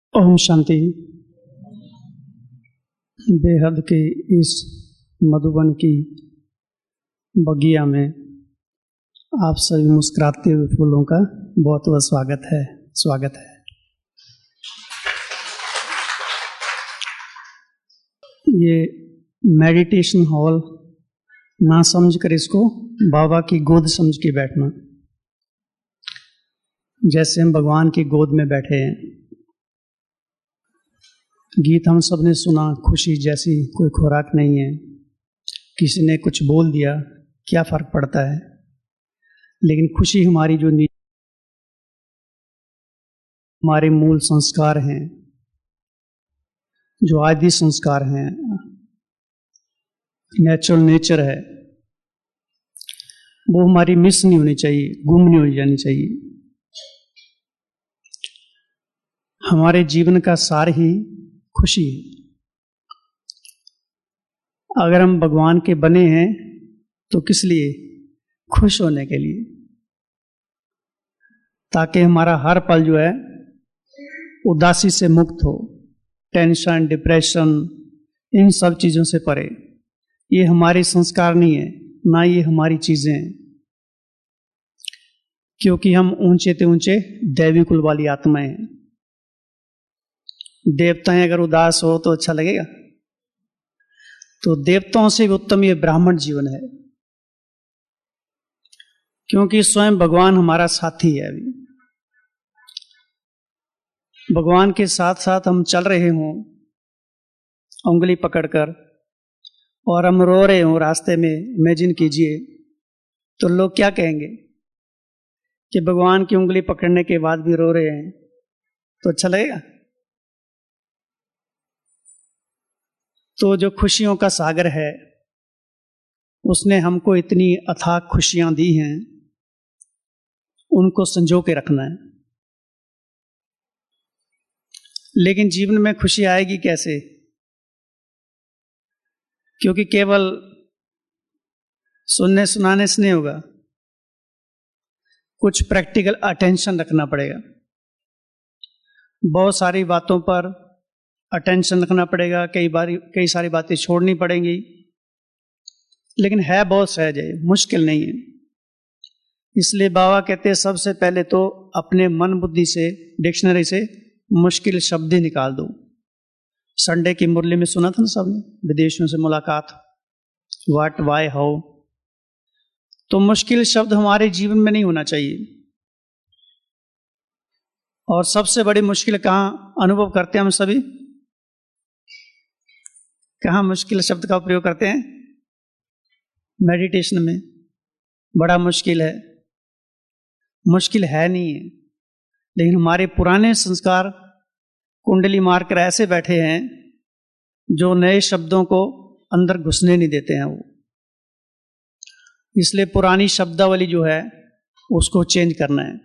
ओम शांति। बेहद के इस मधुबन की बगिया में आप सभी मुस्कुराते हुए फूलों का बहुत बहुत स्वागत है। ये मेडिटेशन हॉल ना समझकर इसको बाबा की गोद समझ के बैठना, जैसे हम भगवान की गोद में बैठे हैं। गीत हम सब ने सुना, खुशी जैसी कोई खुराक नहीं है। किसी ने कुछ बोल दिया, क्या फर्क पड़ता है। लेकिन खुशी हमारी जो हमारे मूल संस्कार हैं, जो आदि संस्कार हैं, नेचुरल नेचर है, वो हमारी मिस नहीं होनी चाहिए, गुम नहीं हो जानी चाहिए। हमारे जीवन का सार ही खुशी है। अगर हम भगवान के बने हैं तो किस लिए? खुश होने के लिए, ताकि हमारा हर पल जो है उदासी से मुक्त हो, टेंशन, डिप्रेशन, इन सब चीजों से परे। ये हमारे संस्कार नहीं है, ना ये हमारी चीजें हैं, क्योंकि हम ऊंचे से ऊंचे दैवी कुल वाली आत्माएं हैं। देवताएं अगर उदास हो तो अच्छा लगेगा? तो देवताओं से भी उत्तम ये ब्राह्मण जीवन है, क्योंकि स्वयं भगवान हमारा साथी है। अभी भगवान के साथ साथ हम चल रहे हों उंगली पकड़कर, और हम रो रहे हों रास्ते में, इमेजिन कीजिए, तो लोग क्या कहेंगे कि भगवान की उंगली पकड़ने के बाद भी रो रहे हैं, तो अच्छा लगेगा? तो जो खुशियों का सागर है, उसने हमको इतनी अथाह खुशियां दी हैं, उनको संजो के रखना है। लेकिन जीवन में खुशी आएगी कैसे? क्योंकि केवल सुनने सुनाने से नहीं होगा, कुछ प्रैक्टिकल अटेंशन रखना पड़ेगा। बहुत सारी बातों पर अटेंशन रखना पड़ेगा, कई सारी बातें छोड़नी पड़ेंगी। लेकिन है बहुत सहज है, मुश्किल नहीं है। इसलिए बाबा कहते हैं सबसे पहले तो अपने मन बुद्धि से, डिक्शनरी से मुश्किल शब्द ही निकाल दो। संडे की मुरली में सुना था ना सबने, विदेशियों से मुलाकात, व्हाट, वाई, हाउ। तो मुश्किल शब्द हमारे जीवन में नहीं होना चाहिए। और सबसे बड़ी मुश्किल कहाँ अनुभव करते हैं हम सभी? कहाँ मुश्किल शब्द का प्रयोग करते हैं? मेडिटेशन में। बड़ा मुश्किल है। मुश्किल है नहीं है, लेकिन हमारे पुराने संस्कार कुंडली मारकर ऐसे बैठे हैं जो नए शब्दों को अंदर घुसने नहीं देते हैं। वो इसलिए पुरानी शब्दावली जो है उसको चेंज करना है।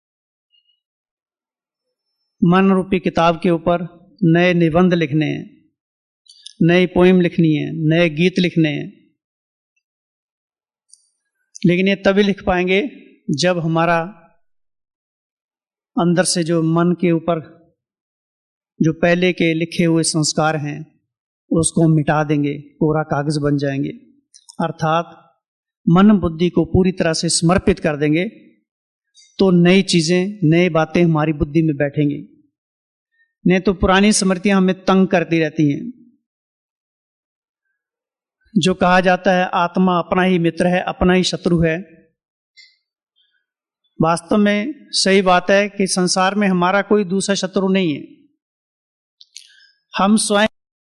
मन रूपी किताब के ऊपर नए निबंध लिखने हैं, नई पोइम लिखनी है, नए गीत लिखने हैं। लेकिन ये तभी लिख पाएंगे जब हमारा अंदर से जो मन के ऊपर जो पहले के लिखे हुए संस्कार हैं उसको मिटा देंगे, पूरा कागज बन जाएंगे। अर्थात मन बुद्धि को पूरी तरह से समर्पित कर देंगे, तो नई चीजें, नई बातें हमारी बुद्धि में बैठेंगी। नहीं तो पुरानी स्मृतियां हमें तंग करती रहती हैं। जो कहा जाता है आत्मा अपना ही मित्र है, अपना ही शत्रु है, वास्तव में सही बात है कि संसार में हमारा कोई दूसरा शत्रु नहीं है। हम स्वयं,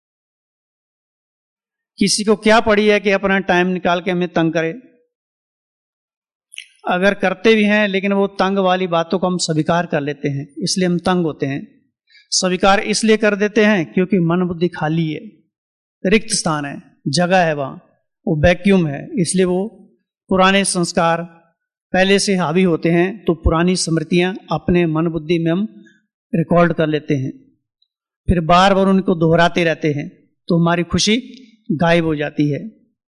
किसी को क्या पड़ी है कि अपना टाइम निकाल के हमें तंग करे? अगर करते भी हैं, लेकिन वो तंग वाली बातों को हम स्वीकार कर लेते हैं, इसलिए हम तंग होते हैं। स्वीकार इसलिए कर देते हैं क्योंकि मन बुद्धि खाली है, रिक्त स्थान है, जगह है, वहां वो वैक्यूम है। इसलिए वो पुराने संस्कार पहले से हावी होते हैं, तो पुरानी स्मृतियां अपने मन बुद्धि में हम रिकॉर्ड कर लेते हैं, फिर बार बार उनको दोहराते रहते हैं, तो हमारी खुशी गायब हो जाती है।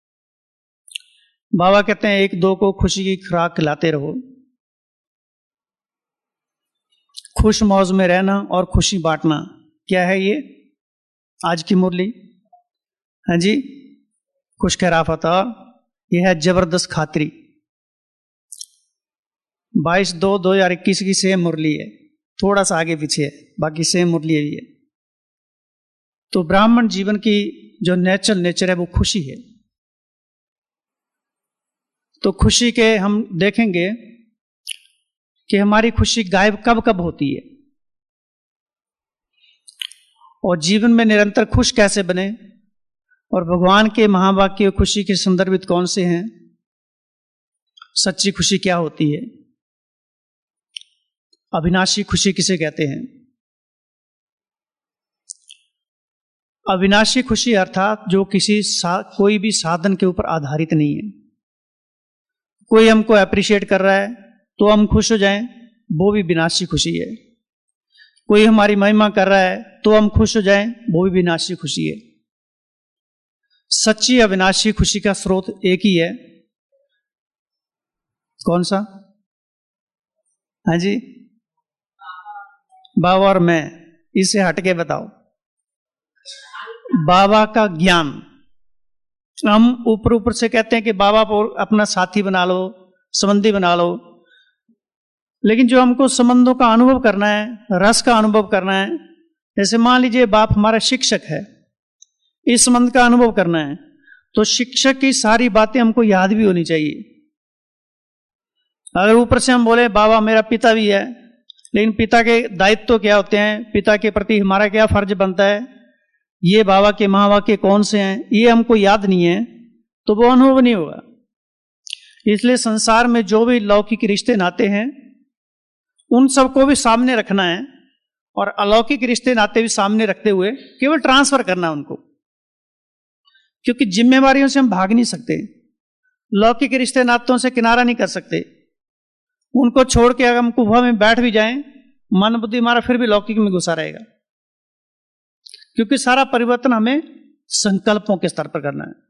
बाबा कहते हैं एक दो को खुशी की खुराक खिलाते रहो। खुश मौज में रहना और खुशी बांटना, क्या है ये आज की मुरली? हाँ जी, खुश खैराफत। यह है जबरदस्त खातरी। 22/2/2021 की सेम मुरली है, थोड़ा सा आगे पीछे है, बाकी सेम मुरली है ये। तो ब्राह्मण जीवन की जो नेचुरल नेचर है वो खुशी है। तो खुशी के हम देखेंगे कि हमारी खुशी गायब कब कब होती है और जीवन में निरंतर खुश कैसे बने, और भगवान के महावाक्य खुशी के संदर्भित कौन से हैं, सच्ची खुशी क्या होती है, अविनाशी खुशी किसे कहते हैं। अविनाशी खुशी अर्थात जो कोई भी साधन के ऊपर आधारित नहीं है। कोई हमको अप्रिशिएट कर रहा है तो हम खुश हो जाएं, वो भी विनाशी खुशी है। कोई हमारी महिमा कर रहा है तो हम खुश हो जाएं, वो भी विनाशी खुशी है। सच्ची अविनाशी खुशी का स्रोत एक ही है। कौन सा? हाँ जी, बाबा और मैं। इससे हटके बताओ। बाबा का ज्ञान। हम ऊपर ऊपर से कहते हैं कि बाबा को अपना साथी बना लो, संबंधी बना लो, लेकिन जो हमको संबंधों का अनुभव करना है, रस का अनुभव करना है, जैसे मान लीजिए बाप हमारा शिक्षक है, इस संबंध का अनुभव करना है, तो शिक्षक की सारी बातें हमको याद भी होनी चाहिए। अगर ऊपर से हम बोले बाबा मेरा पिता भी है, लेकिन पिता के दायित्व तो क्या होते हैं, पिता के प्रति हमारा क्या फर्ज बनता है, ये बाबा के महावाक्य कौन से हैं, ये हमको याद नहीं है, तो वो अनुभव नहीं होगा। इसलिए संसार में जो भी लौकिक रिश्ते नाते हैं उन सबको भी सामने रखना है और अलौकिक रिश्ते नाते भी सामने रखते हुए केवल ट्रांसफर करना है उनको, क्योंकि जिम्मेवारियों से हम भाग नहीं सकते। लौकिक रिश्ते नातों से किनारा नहीं कर सकते। उनको छोड़ के अगर हम कुफा में बैठ भी जाएं, मन बुद्धि हमारा फिर भी लौकिक में घुसा रहेगा, क्योंकि सारा परिवर्तन हमें संकल्पों के स्तर पर करना है।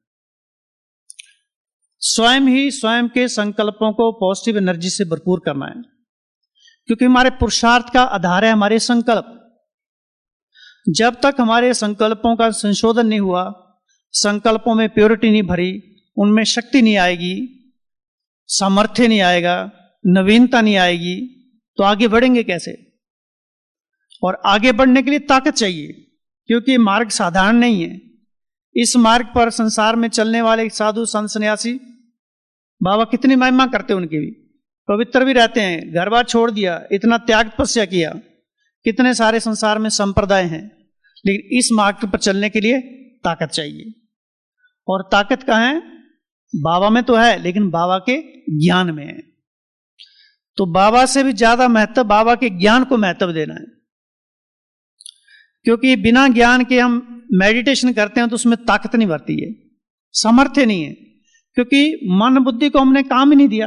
स्वयं ही स्वयं के संकल्पों को पॉजिटिव एनर्जी से भरपूर करना है, क्योंकि हमारे पुरुषार्थ का आधार है हमारे संकल्प। जब तक हमारे संकल्पों का संशोधन नहीं हुआ, संकल्पों में प्योरिटी नहीं भरी, उनमें शक्ति नहीं आएगी, सामर्थ्य नहीं आएगा, नवीनता नहीं आएगी, तो आगे बढ़ेंगे कैसे? और आगे बढ़ने के लिए ताकत चाहिए, क्योंकि मार्ग साधारण नहीं है। इस मार्ग पर संसार में चलने वाले साधु संत सन्यासी बाबा कितनी महिमा करते हैं, उनकी भी पवित्र भी रहते हैं, घर बार छोड़ दिया, इतना त्याग तपस्या किया, कितने सारे संसार में संप्रदाय हैं, लेकिन इस मार्ग पर चलने के लिए ताकत चाहिए। और ताकत कहाँ है? बाबा में तो है, लेकिन बाबा के ज्ञान में है। तो बाबा से भी ज्यादा महत्व बाबा के ज्ञान को महत्व देना है, क्योंकि बिना ज्ञान के हम मेडिटेशन करते हैं तो उसमें ताकत नहीं बढ़ती है, सामर्थ्य नहीं है, क्योंकि मन बुद्धि को हमने काम ही नहीं दिया।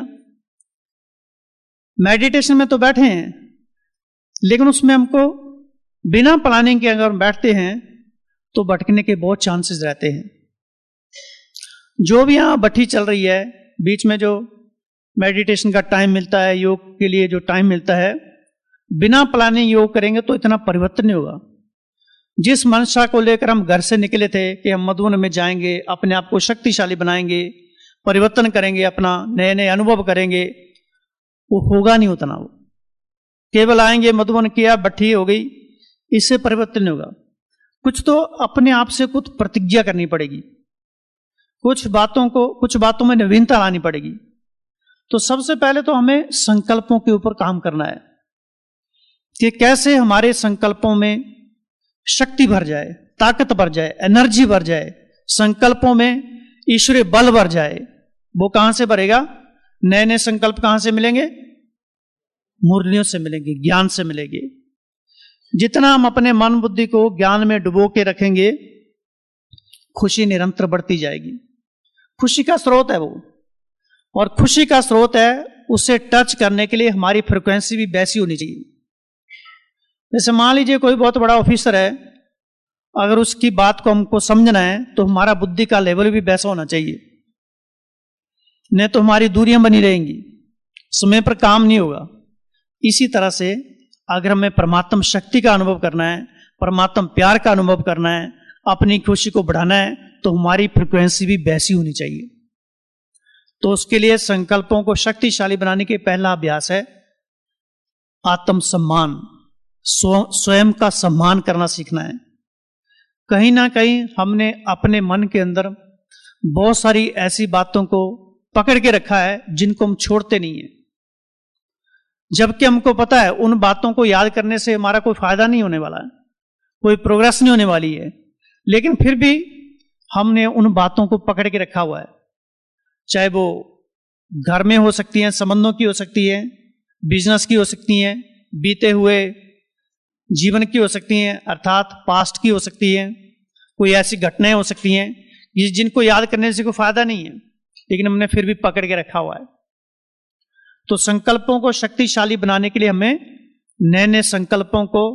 मेडिटेशन में तो बैठे हैं, लेकिन उसमें हमको बिना प्लानिंग के अगर बैठते हैं तो भटकने के बहुत चांसेस रहते हैं। जो भी यहां भट्टी चल रही है, बीच में जो मेडिटेशन का टाइम मिलता है, योग के लिए जो टाइम मिलता है, बिना प्लानिंग योग करेंगे तो इतना परिवर्तन नहीं होगा। जिस मंशा को लेकर हम घर से निकले थे कि हम मधुबन में जाएंगे, अपने आप को शक्तिशाली बनाएंगे, परिवर्तन करेंगे, अपना नए नए अनुभव करेंगे, वो होगा नहीं उतना। वो केवल आएंगे, मधुबन किया, भट्टी हो गई, इससे परिवर्तन नहीं होगा। कुछ तो अपने आप से कुछ प्रतिज्ञा करनी पड़ेगी, कुछ बातों में नवीनता लानी पड़ेगी। तो सबसे पहले तो हमें संकल्पों के ऊपर काम करना है कि कैसे हमारे संकल्पों में शक्ति भर जाए, ताकत भर जाए, एनर्जी भर जाए, संकल्पों में ईश्वरीय बल भर जाए। वो कहां से भरेगा? नए नए संकल्प कहां से मिलेंगे? मुरलियों से मिलेंगे, ज्ञान से मिलेंगे। जितना हम अपने मन बुद्धि को ज्ञान में डुबो के रखेंगे, खुशी निरंतर बढ़ती जाएगी। खुशी का स्रोत है वो, और खुशी का स्रोत है, उसे टच करने के लिए हमारी फ्रिक्वेंसी भी वैसी होनी चाहिए। जैसे मान लीजिए कोई बहुत बड़ा ऑफिसर है, अगर उसकी बात को हमको समझना है तो हमारा बुद्धि का लेवल भी वैसा होना चाहिए, नहीं तो हमारी दूरियां बनी रहेंगी, समय पर काम नहीं होगा। इसी तरह से अगर हमें परमात्म शक्ति का अनुभव करना है, परमात्मा प्यार का अनुभव करना है, अपनी खुशी को बढ़ाना है, तो हमारी फ्रिक्वेंसी भी वैसी होनी चाहिए। तो उसके लिए संकल्पों को शक्तिशाली बनाने के पहला अभ्यास है आत्मसम्मान, स्वयं का सम्मान करना सीखना है। कहीं ना कहीं हमने अपने मन के अंदर बहुत सारी ऐसी बातों को पकड़ के रखा है जिनको हम छोड़ते नहीं है, जबकि हमको पता है उन बातों को याद करने से हमारा कोई फायदा नहीं होने वाला है, कोई प्रोग्रेस नहीं होने वाली है, लेकिन फिर भी हमने उन बातों को पकड़ के रखा हुआ है। चाहे वो घर में हो सकती हैं, संबंधों की हो सकती है, बिजनेस की हो सकती हैं, बीते हुए जीवन की हो सकती हैं, अर्थात पास्ट की हो सकती हैं, कोई ऐसी घटनाएं हो सकती हैं जिनको याद करने से कोई फायदा नहीं है, लेकिन हमने फिर भी पकड़ के रखा हुआ है। तो संकल्पों को शक्तिशाली बनाने के लिए हमें नए नए संकल्पों को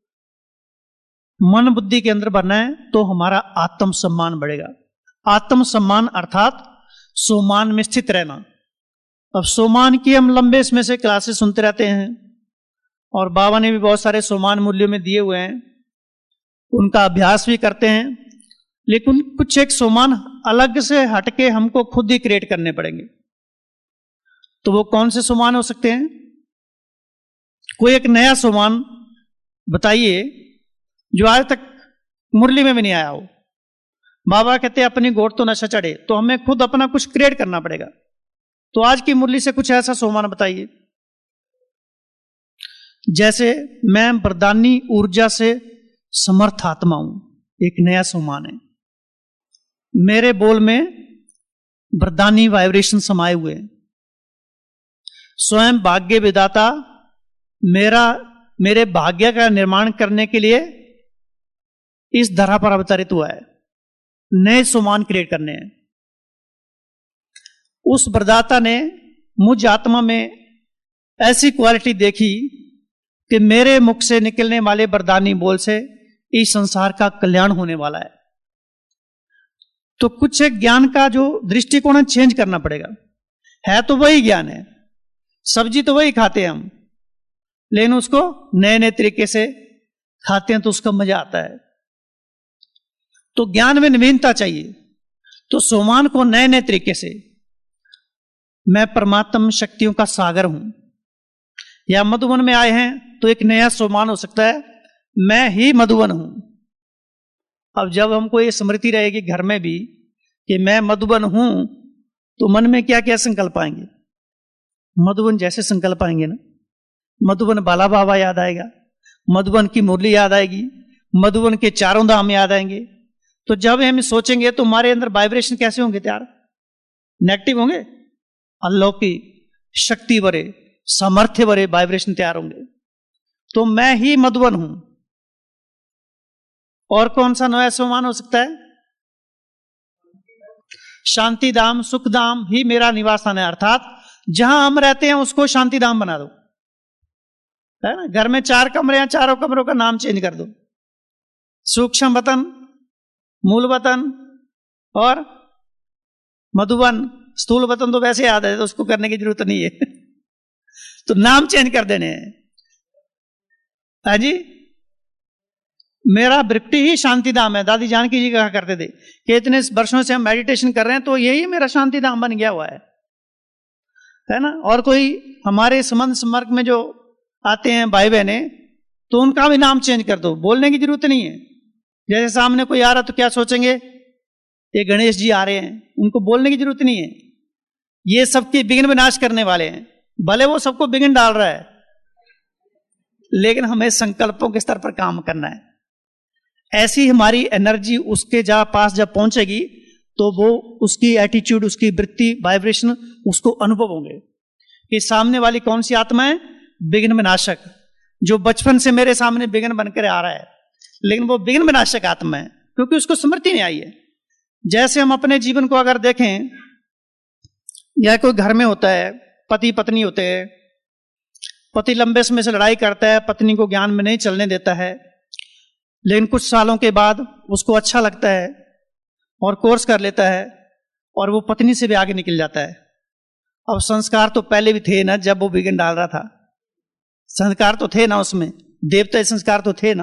मन बुद्धि के अंदर भरना है, तो हमारा आत्मसम्मान बढ़ेगा। आत्मसम्मान अर्थात सोमान में स्थित रहना। अब सोमान की हम लंबे समय से क्लासेस सुनते रहते हैं और बाबा ने भी बहुत सारे सोमान मूल्यों में दिए हुए हैं, उनका अभ्यास भी करते हैं, लेकिन कुछ एक सोमान अलग से हटके हमको खुद ही क्रिएट करने पड़ेंगे। तो वो कौन से सोमान हो सकते हैं? कोई एक नया सोमान बताइए जो आज तक मुरली में भी नहीं आया हो। बाबा कहते हैं अपनी गोड़ तो नशा चढ़े, तो हमें खुद अपना कुछ क्रिएट करना पड़ेगा। तो आज की मुरली से कुछ ऐसा सोमान बताइए। जैसे मैं वरदानी ऊर्जा से समर्थ आत्मा हूं, एक नया सोमान है। मेरे बोल में वरदानी वाइब्रेशन समाये हुए हैं। स्वयं भाग्य विधाता मेरे भाग्य का निर्माण करने के लिए इस धरा पर अवतरित हुआ है, नए सोमान क्रिएट करने हैं। उस वरदाता ने मुझ आत्मा में ऐसी क्वालिटी देखी कि मेरे मुख से निकलने वाले वरदानी बोल से इस संसार का कल्याण होने वाला है। तो कुछ एक ज्ञान का जो दृष्टिकोण चेंज करना पड़ेगा। है तो वही ज्ञान है, सब्जी तो वही खाते हैं हम, लेकिन उसको नए नए तरीके से खाते हैं तो उसका मजा आता है। तो ज्ञान में नवीनता चाहिए। तो सोमान को नए नए तरीके से, मैं परमात्म शक्तियों का सागर हूं, या मधुबन में आए हैं तो एक नया सोमान हो सकता है, मैं ही मधुबन हूं। अब जब हमको ये स्मृति रहेगी घर में भी कि मैं मधुबन हूं, तो मन में क्या क्या संकल्प आएंगे? मधुबन जैसे संकल्प आएंगे ना, मधुबन बाला बाबा याद आएगा, मधुबन की मुरली याद आएगी, मधुबन के चारों धाम याद आएंगे। तो जब हम सोचेंगे तो हमारे अंदर वाइब्रेशन कैसे होंगे तैयार? नेगेटिव होंगे? अलौकिक शक्ति भरे सामर्थ्य भरे वाइब्रेशन तैयार होंगे। तो मैं ही मधुबन हूं। और कौन सा नया सोमान हो सकता है? शांति धाम, सुख धाम ही मेरा निवास स्थान है, अर्थात जहां हम रहते हैं उसको शांति धाम बना दो, है ना। घर में 4 कमरे हैं, चारों कमरों का नाम चेंज कर दो। सूक्ष्म वतन, मूल वतन और मधुबन। स्थूल वतन तो वैसे याद है, तो उसको करने की जरूरत नहीं है। तो नाम चेंज कर देने हैं। हाँ जी, मेरा वृत्ति ही शांति धाम है। दादी जानकी जी कहा करते थे कि इतने वर्षों से हम मेडिटेशन कर रहे हैं तो यही मेरा शांति धाम बन गया हुआ है ना। और कोई हमारे संबंध संपर्क में जो आते हैं भाई बहने, तो उनका भी नाम चेंज कर दो, बोलने की जरूरत नहीं है। जैसे सामने कोई आ रहा तो क्या सोचेंगे, ये गणेश जी आ रहे हैं, उनको बोलने की जरूरत नहीं है। ये सबके विघ्न विनाश करने वाले हैं, भले वो सबको विघ्न डाल रहा है, लेकिन हमें संकल्पों के स्तर पर काम करना है। ऐसी हमारी एनर्जी उसके पास जब पहुंचेगी तो वो उसकी एटीट्यूड, उसकी वृत्ति, वाइब्रेशन उसको अनुभव होंगे कि सामने वाली कौन सी आत्मा है? विघ्न विनाशक, जो बचपन से मेरे सामने विघ्न बनकर आ रहा है, लेकिन वो विघ्न विनाशक आत्मा है क्योंकि उसको स्मृति नहीं आई है। जैसे हम अपने जीवन को अगर देखें, या कोई घर में होता है, पति पत्नी होते हैं, पति लंबे समय से लड़ाई करता है, पत्नी को ज्ञान में नहीं चलने देता है, लेकिन कुछ सालों के बाद उसको अच्छा लगता है और कोर्स कर लेता है और वो पत्नी से भी आगे निकल जाता है। अब संस्कार तो पहले भी थे ना, जब वो विघ्न डाल रहा था संस्कार तो थे ना, उसमें देवता संस्कार तो थे ना,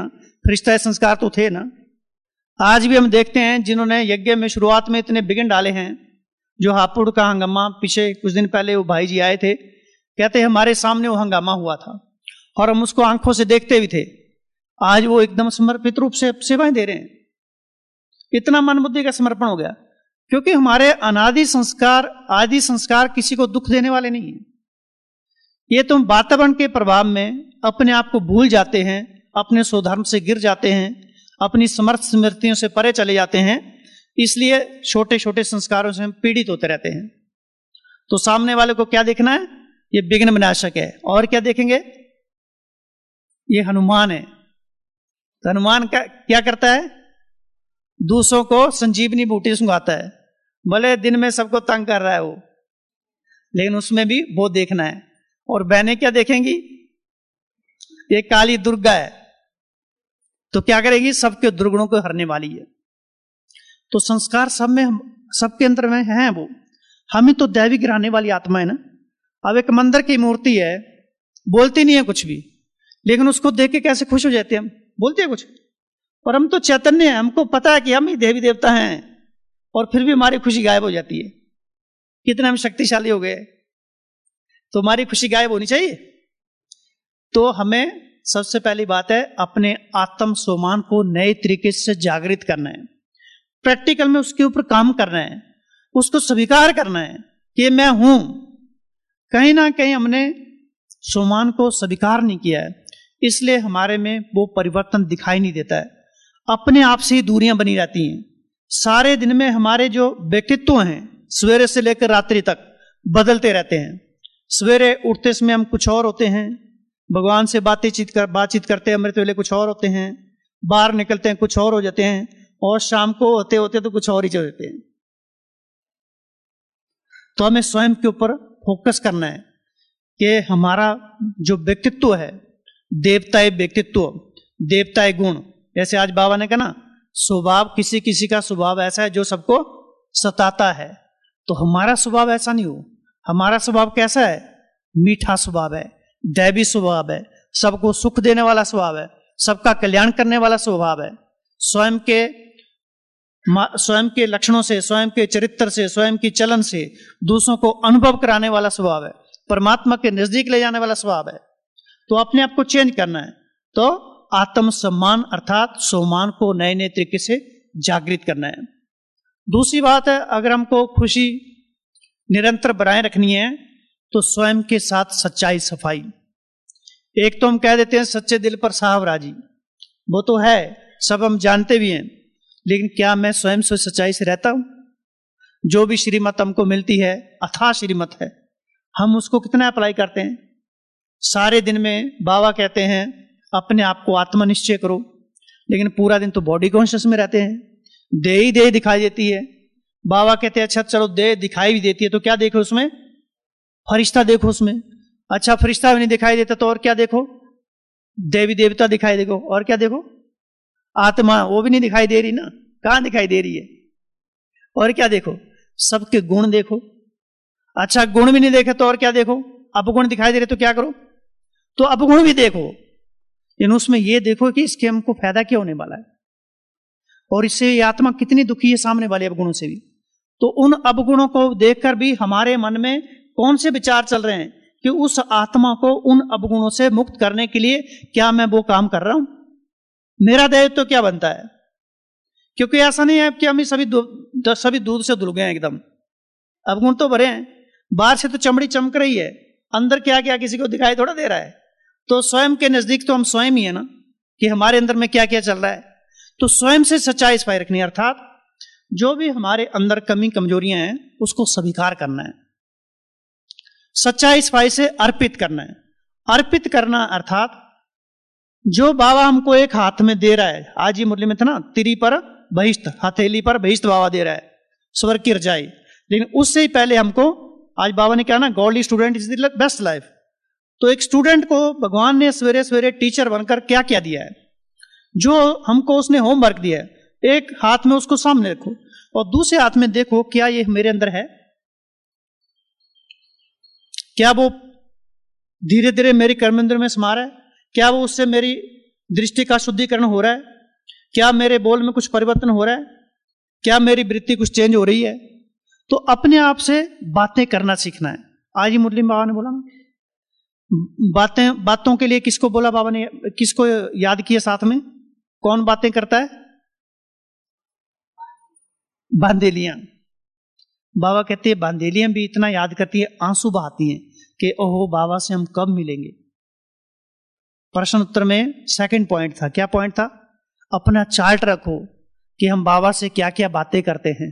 फरिश्ता संस्कार तो थे ना। आज भी हम देखते हैं जिन्होंने यज्ञ में शुरुआत में इतने बिघन डाले हैं, जो हापुड़ का हंगामा, पीछे कुछ दिन पहले वो भाई जी आए थे, कहते हैं हमारे सामने वो हंगामा हुआ था और हम उसको आंखों से देखते भी थे। आज वो एकदम समर्पित रूप से सेवाएं दे रहे हैं। इतना मन बुद्धि का समर्पण हो गया, क्योंकि हमारे अनादि संस्कार, आदि संस्कार किसी को दुख देने वाले नहीं है। ये तुम वातावरण के प्रभाव में अपने आप को भूल जाते हैं, अपने स्वधर्म से गिर जाते हैं, अपनी समर्थ स्मृतियों से परे चले जाते हैं, इसलिए छोटे छोटे संस्कारों से हम पीड़ित होते रहते हैं। तो सामने वाले को क्या देखना है? ये विघ्न विनाशक है। और क्या देखेंगे? ये हनुमान है। तो हनुमान का क्या करता है? दूसरों को संजीवनी बूटी सुंघाता है। भले दिन में सबको तंग कर रहा है वो, लेकिन उसमें भी वो देखना है। और बहनें क्या देखेंगी? ये काली दुर्गा है, तो क्या करेगी? सबके दुर्गुणों को हरने वाली है। तो संस्कार सब में, सबके अंदर में है वो। हम ही तो दैवी गिराने वाली आत्मा है ना। अब एक मंदिर की मूर्ति है, बोलती नहीं है कुछ भी, लेकिन उसको देख के कैसे खुश हो जाते हैं हम। बोलते हैं कुछ, और हम तो चैतन्य हैं, हमको पता है कि हम ही देवी देवता हैं, और फिर भी हमारी खुशी गायब हो जाती है। कितने हम शक्तिशाली हो गए, तो हमारी खुशी गायब होनी चाहिए। तो हमें सबसे पहली बात है अपने आत्म सम्मान को नए तरीके से जागृत करना है, प्रैक्टिकल में उसके ऊपर काम करना है, उसको स्वीकार करना है कि मैं हूं। कहीं ना कहीं हमने सम्मान को स्वीकार नहीं किया है, इसलिए हमारे में वो परिवर्तन दिखाई नहीं देता है। अपने आप से ही दूरियां बनी रहती हैं। सारे दिन में हमारे जो व्यक्तित्व हैं, सवेरे से लेकर रात्रि तक बदलते रहते हैं। सवेरे उठते समय हम कुछ और होते हैं, भगवान से बातचीत करते हैं अमृत वेले कुछ और होते हैं, बाहर निकलते हैं कुछ और हो जाते हैं, और शाम को होते होते तो कुछ और ही हो जाते हैं। तो हमें स्वयं के ऊपर फोकस करना है कि हमारा जो व्यक्तित्व है, देवताए व्यक्तित्व, देवताए गुण। जैसे आज बाबा ने कहा ना, स्वभाव किसी किसी का स्वभाव ऐसा है जो सबको सताता है, तो हमारा स्वभाव ऐसा नहीं हो। हमारा स्वभाव कैसा है? मीठा स्वभाव है, दैवी स्वभाव है, सबको सुख देने वाला स्वभाव है, सबका कल्याण करने वाला स्वभाव है। स्वयं के लक्षणों से, स्वयं के चरित्र से, स्वयं की चलन से दूसरों को अनुभव कराने वाला स्वभाव है, परमात्मा के नजदीक ले जाने वाला स्वभाव है। तो अपने आप को चेंज करना है। तो आत्म सम्मान अर्थात सम्मान को नए नए तरीके से जागृत करना है। दूसरी बात है, अगर हमको खुशी निरंतर बनाए रखनी है तो स्वयं के साथ सच्चाई, सफाई। एक तो हम कह देते हैं सच्चे दिल पर साहब राजी, वो तो है, सब हम जानते भी हैं, लेकिन क्या मैं स्वयं से सच्चाई से रहता हूं? जो भी श्रीमत हमको मिलती है, अथाह श्रीमत है, हम उसको कितना अप्लाई करते हैं? सारे दिन में बाबा कहते हैं अपने आप को आत्मनिश्चय करो, लेकिन पूरा दिन तो बॉडी कॉन्शियस में रहते हैं, देह ही देह दिखाई देती है। बाबा कहते हैं अच्छा चलो देह दिखाई भी देती है तो क्या देखो उसमें? फरिश्ता देखो उसमें। अच्छा फरिश्ता भी नहीं दिखाई देता तो और क्या देखो? देवी देवता दिखाई देखो। और क्या देखो? आत्मा, वो भी नहीं दिखाई दे रही ना, कहां दिखाई दे रही है? और क्या देखो? सबके गुण देखो। अच्छा गुण भी नहीं देखे तो और क्या देखो? अपगुण दिखाई दे रहे तो क्या करो? तो अपगुण भी देखो, लेकिन उसमें ये देखो कि इसके हमको फायदा क्या होने वाला है, और इससे ये आत्मा कितनी दुखी है सामने वाले अवगुणों से भी। तो उन अवगुणों को देखकर भी हमारे मन में कौन से विचार चल रहे हैं कि उस आत्मा को उन अवगुणों से मुक्त करने के लिए क्या मैं वो काम कर रहा हूं? मेरा दायित्व तो क्या बनता है? क्योंकि ऐसा नहीं है कि हम सभी दूध से धुल गए एकदम। अवगुण तो भरे हैं, बाहर से तो चमड़ी चमक रही है, अंदर क्या क्या किसी को दिखाई थोड़ा दे रहा है। तो स्वयं के नजदीक तो हम स्वयं ही है ना, कि हमारे अंदर में क्या क्या चल रहा है। तो स्वयं से सच्चाई सफाई रखनी है, अर्थात जो भी हमारे अंदर कमी कमजोरियां हैं उसको स्वीकार करना है, सच्चाई सफाई से अर्पित करना है। अर्पित करना अर्थात जो बाबा हमको एक हाथ में दे रहा है, आज ही मुरली में था ना, तिरी पर बहिष्ठ, हथेली पर बहिष्ठ बाबा दे रहा है स्वर्ग की रजाई। लेकिन उससे ही पहले हमको, आज बाबा ने कहा ना, godly student is the best life. तो एक स्टूडेंट को भगवान ने सवेरे सवेरे टीचर बनकर क्या क्या दिया है, जो हमको उसने होमवर्क दिया है, एक हाथ में उसको सामने रखो और दूसरे हाथ में देखो क्या ये मेरे अंदर है, क्या वो धीरे धीरे मेरी कर्मेंद्र में समा रहा है, क्या वो उससे मेरी दृष्टि का शुद्धिकरण हो रहा है? क्या मेरे बोल में कुछ परिवर्तन हो रहा है? क्या मेरी वृत्ति कुछ चेंज हो रही है? तो अपने आप से बातें करना सीखना है। आज ही मुरली बाबा ने बोला ना, बातों के लिए किसको बोला बाबा ने, किसको याद किया साथ में? कौन बातें करता है? बांदेलियां। बाबा कहते हैं बांदेलियां भी इतना याद करती है, आंसू बहाती हैं कि ओहो बाबा से हम कब मिलेंगे। प्रश्न उत्तर में सेकंड पॉइंट था। क्या पॉइंट था? अपना चार्ट रखो कि हम बाबा से क्या क्या बातें करते हैं।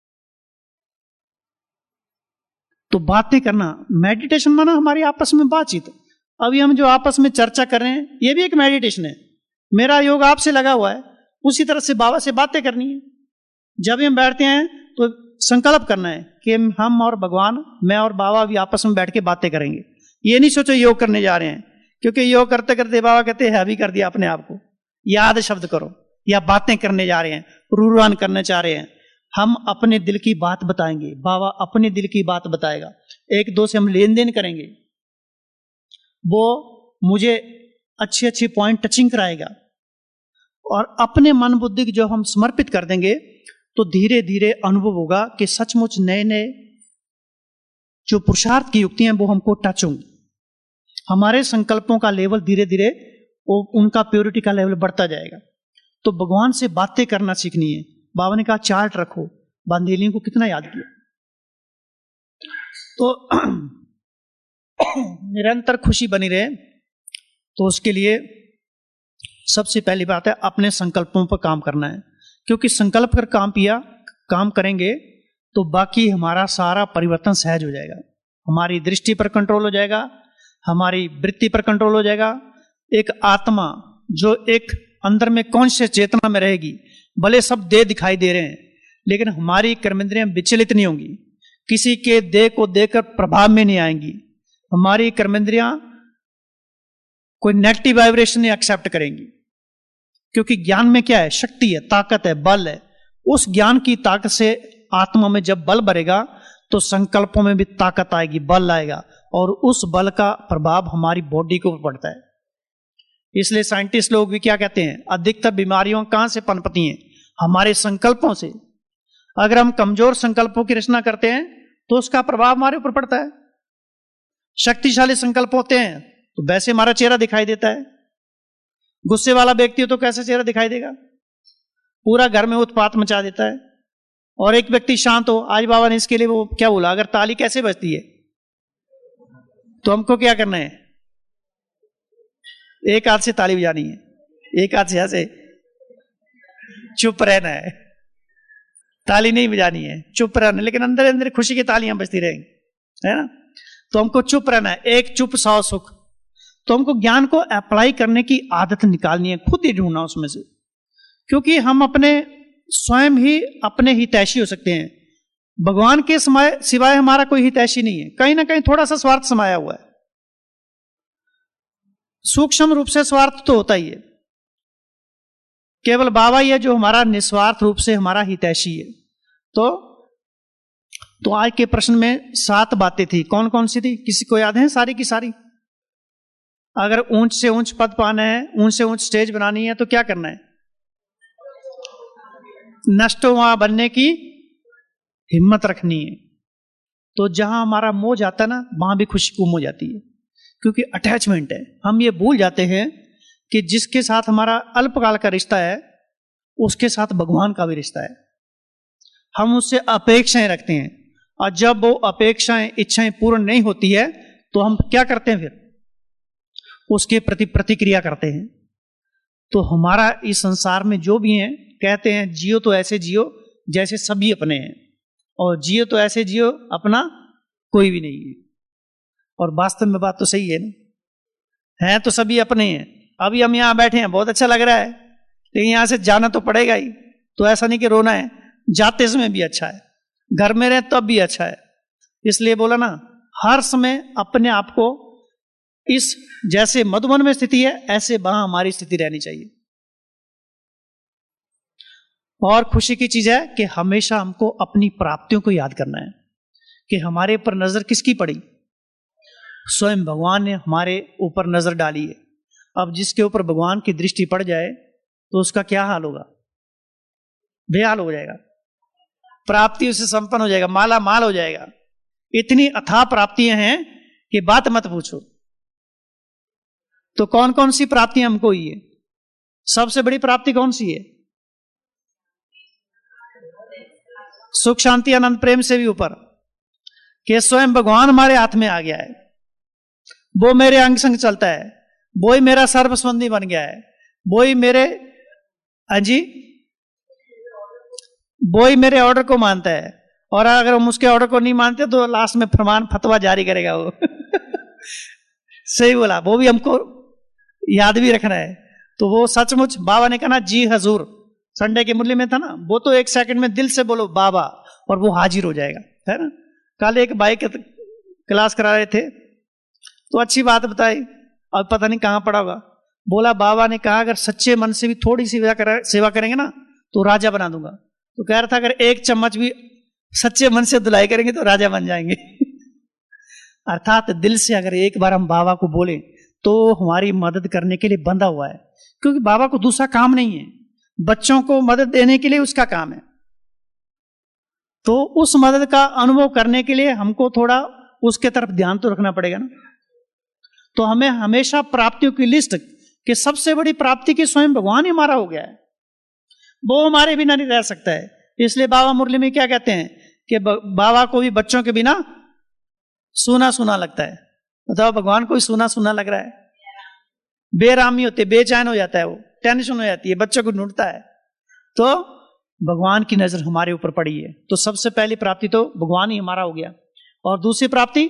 तो बातें करना, मेडिटेशन माना हमारी आपस में बातचीत। अभी हम जो आपस में चर्चा कर रहे हैं ये भी एक मेडिटेशन है। मेरा योग आपसे लगा हुआ है, उसी तरह से बाबा से बातें करनी है। जब भी हम बैठते हैं तो संकल्प करना है कि हम और भगवान, मैं और बाबा भी आपस में बैठ के बातें करेंगे। ये नहीं सोचो योग करने जा रहे हैं, क्योंकि योग करते करते बाबा कहते हैं हैवी कर दिया अपने आप को। याद शब्द करो, या बातें करने जा रहे हैं, रूरान करने चाह रहे हैं। हम अपने दिल की बात बताएंगे, बाबा अपने दिल की बात बताएगा। एक दो से हम लेन देन करेंगे, वो मुझे अच्छे अच्छे पॉइंट टचिंग कराएगा। और अपने मन बुद्धि की जो हम समर्पित कर देंगे तो धीरे धीरे अनुभव होगा कि सचमुच नए नए जो पुरुषार्थ की युक्तियां वो हमको टच होंगी। हमारे संकल्पों का लेवल धीरे धीरे उनका प्योरिटी का लेवल बढ़ता जाएगा। तो भगवान से बातें करना सीखनी है। बाबा ने कहा चार्ट रखो। बांदेलियों को कितना याद किया। तो निरंतर खुशी बनी रहे, तो उसके लिए सबसे पहली बात है अपने संकल्पों पर काम करना है। क्योंकि संकल्प कर काम करेंगे तो बाकी हमारा सारा परिवर्तन सहज हो जाएगा। हमारी दृष्टि पर कंट्रोल हो जाएगा, हमारी वृत्ति पर कंट्रोल हो जाएगा। एक आत्मा जो एक अंदर में कॉन्शियस चेतना में रहेगी, भले सब देह दिखाई दे रहे हैं लेकिन हमारी कर्मेंद्रियां विचलित नहीं होंगी, किसी के देह को देखकर प्रभाव में नहीं आएंगी। हमारी कर्मेंद्रियां कोई नेगेटिव वाइब्रेशन नहीं एक्सेप्ट करेंगी। क्योंकि ज्ञान में क्या है? शक्ति है, ताकत है, बल है। उस ज्ञान की ताकत से आत्मा में जब बल बढ़ेगा तो संकल्पों में भी ताकत आएगी, बल आएगा, और उस बल का प्रभाव हमारी बॉडी को पड़ता है। इसलिए साइंटिस्ट लोग भी क्या कहते हैं, अधिकतर बीमारियों कहां से पनपती हैं? हमारे संकल्पों से। अगर हम कमजोर संकल्पों की रचना करते हैं तो उसका प्रभाव हमारे ऊपर पड़ता है। शक्तिशाली संकल्प होते हैं तो वैसे हमारा चेहरा दिखाई देता है। गुस्से वाला व्यक्ति हो तो कैसा चेहरा दिखाई देगा? पूरा घर में उत्पात मचा देता है। और एक व्यक्ति शांत हो, आज बाबा ने इसके लिए वो क्या बोला, अगर ताली कैसे बजती है तो हमको क्या करना है? एक हाथ से ताली बजानी है, एक हाथ से ऐसे चुप रहना है। ताली नहीं बजानी है, चुप रहना, लेकिन अंदर अंदर खुशी की तालियां बजती रहेंगी, है ना? तो हमको चुप रहना है। एक चुप सौ सुख। तो हमको ज्ञान को अप्लाई करने की आदत निकालनी है, खुद ही ढूंढना उसमें से। क्योंकि हम अपने स्वयं ही अपने हितैषी हो सकते हैं। भगवान के सिवाय हमारा कोई हितैषी नहीं है। कहीं ना कहीं थोड़ा सा स्वार्थ समाया हुआ है। सूक्ष्म रूप से स्वार्थ तो होता ही है, केवल बाबा ही है जो हमारा निस्वार्थ रूप से हमारा हितैषी है। तो आज के प्रश्न में 7 बातें थी। कौन कौन सी थी? किसी को याद है सारी की सारी? अगर ऊंच से ऊंच पद पाना है, ऊंच से ऊंच स्टेज बनानी है तो क्या करना है? नष्ट वहां बनने की हिम्मत रखनी है। तो जहां हमारा मोह जाता है ना, वहां भी खुशी गुम हो जाती है। क्योंकि अटैचमेंट है। हम ये भूल जाते हैं कि जिसके साथ हमारा अल्पकाल का रिश्ता है उसके साथ भगवान का भी रिश्ता है। हम उससे अपेक्षाएं रखते हैं, और जब वो अपेक्षाएं, इच्छाएं पूर्ण नहीं होती है तो हम क्या करते हैं? फिर उसके प्रति प्रतिक्रिया करते हैं। तो हमारा इस संसार में जो भी है, कहते हैं जियो तो ऐसे जियो जैसे सभी अपने हैं, और जियो तो ऐसे जियो अपना कोई भी नहीं है। और वास्तव में बात तो सही है ना, है तो सभी अपने हैं। अभी हम यहां बैठे हैं, बहुत अच्छा लग रहा है, लेकिन यहां से जाना तो पड़ेगा ही। तो ऐसा नहीं कि रोना है, जाते समय भी अच्छा है, घर में रहे तब भी अच्छा है। इसलिए बोला ना, हर समय अपने आप को इस जैसे मधुबन में स्थिति है ऐसे वहां हमारी स्थिति रहनी चाहिए। और खुशी की चीज है कि हमेशा हमको अपनी प्राप्तियों को याद करना है कि हमारे ऊपर नजर किसकी पड़ी? स्वयं भगवान ने हमारे ऊपर नजर डाली है। अब जिसके ऊपर भगवान की दृष्टि पड़ जाए तो उसका क्या हाल होगा? बेहाल हो जाएगा, प्राप्ति उसे संपन्न हो जाएगा, माला माल हो जाएगा। इतनी अथाह प्राप्तियां हैं कि बात मत पूछो। तो कौन कौन सी प्राप्तियां हमको हुई है? सबसे बड़ी प्राप्ति कौन सी है? सुख शांति आनंद प्रेम से भी ऊपर कि स्वयं भगवान हमारे हाथ में आ गया है, वो मेरे अंग संग चलता है, वो ही मेरा सर्वस्वंदी बन गया है, वो ही मेरे वो ही मेरे ऑर्डर को मानता है, और अगर हम उसके ऑर्डर को नहीं मानते तो लास्ट में फरमान फतवा जारी करेगा वो। सही बोला, वो भी हमको याद भी रखना है। तो वो सचमुच बाबा ने कहा ना, जी हजूर, संडे की मुरली में था ना, वो तो 1 सेकंड में दिल से बोलो बाबा और वो हाजिर हो जाएगा, है ना। कल एक भाई क्लास करा रहे थे तो अच्छी बात बताई, अब पता नहीं कहां पड़ा होगा, बोला बाबा ने कहा अगर सच्चे मन से भी थोड़ी सी सेवा करेंगे ना तो राजा बना दूंगा। तो कह रहा था अगर 1 चम्मच भी सच्चे मन से धुलाई करेंगे तो राजा बन जाएंगे। अर्थात दिल से अगर एक बार हम बाबा को बोले तो हमारी मदद करने के लिए बंधा हुआ है, क्योंकि बाबा को दूसरा काम नहीं है, बच्चों को मदद देने के लिए उसका काम है। तो उस मदद का अनुभव करने के लिए हमको थोड़ा उसके तरफ ध्यान तो रखना पड़ेगा ना। तो हमें हमेशा प्राप्तियों की लिस्ट कि सबसे बड़ी प्राप्ति की स्वयं भगवान ही हमारा हो गया है, वो हमारे बिना नहीं रह सकता है। इसलिए बाबा मुरली में क्या कहते हैं कि बाबा को भी बच्चों के बिना सूना सूना लगता है। बताओ, भगवान को भी सूना सूना लग रहा है, बेरामी होते, बेचैन हो जाता है, वो टेंशन हो जाती है, बच्चों को ढूंढता है। तो भगवान की नजर हमारे ऊपर पड़ी है, तो सबसे पहली प्राप्ति तो भगवान ही हमारा हो गया। और दूसरी प्राप्ति,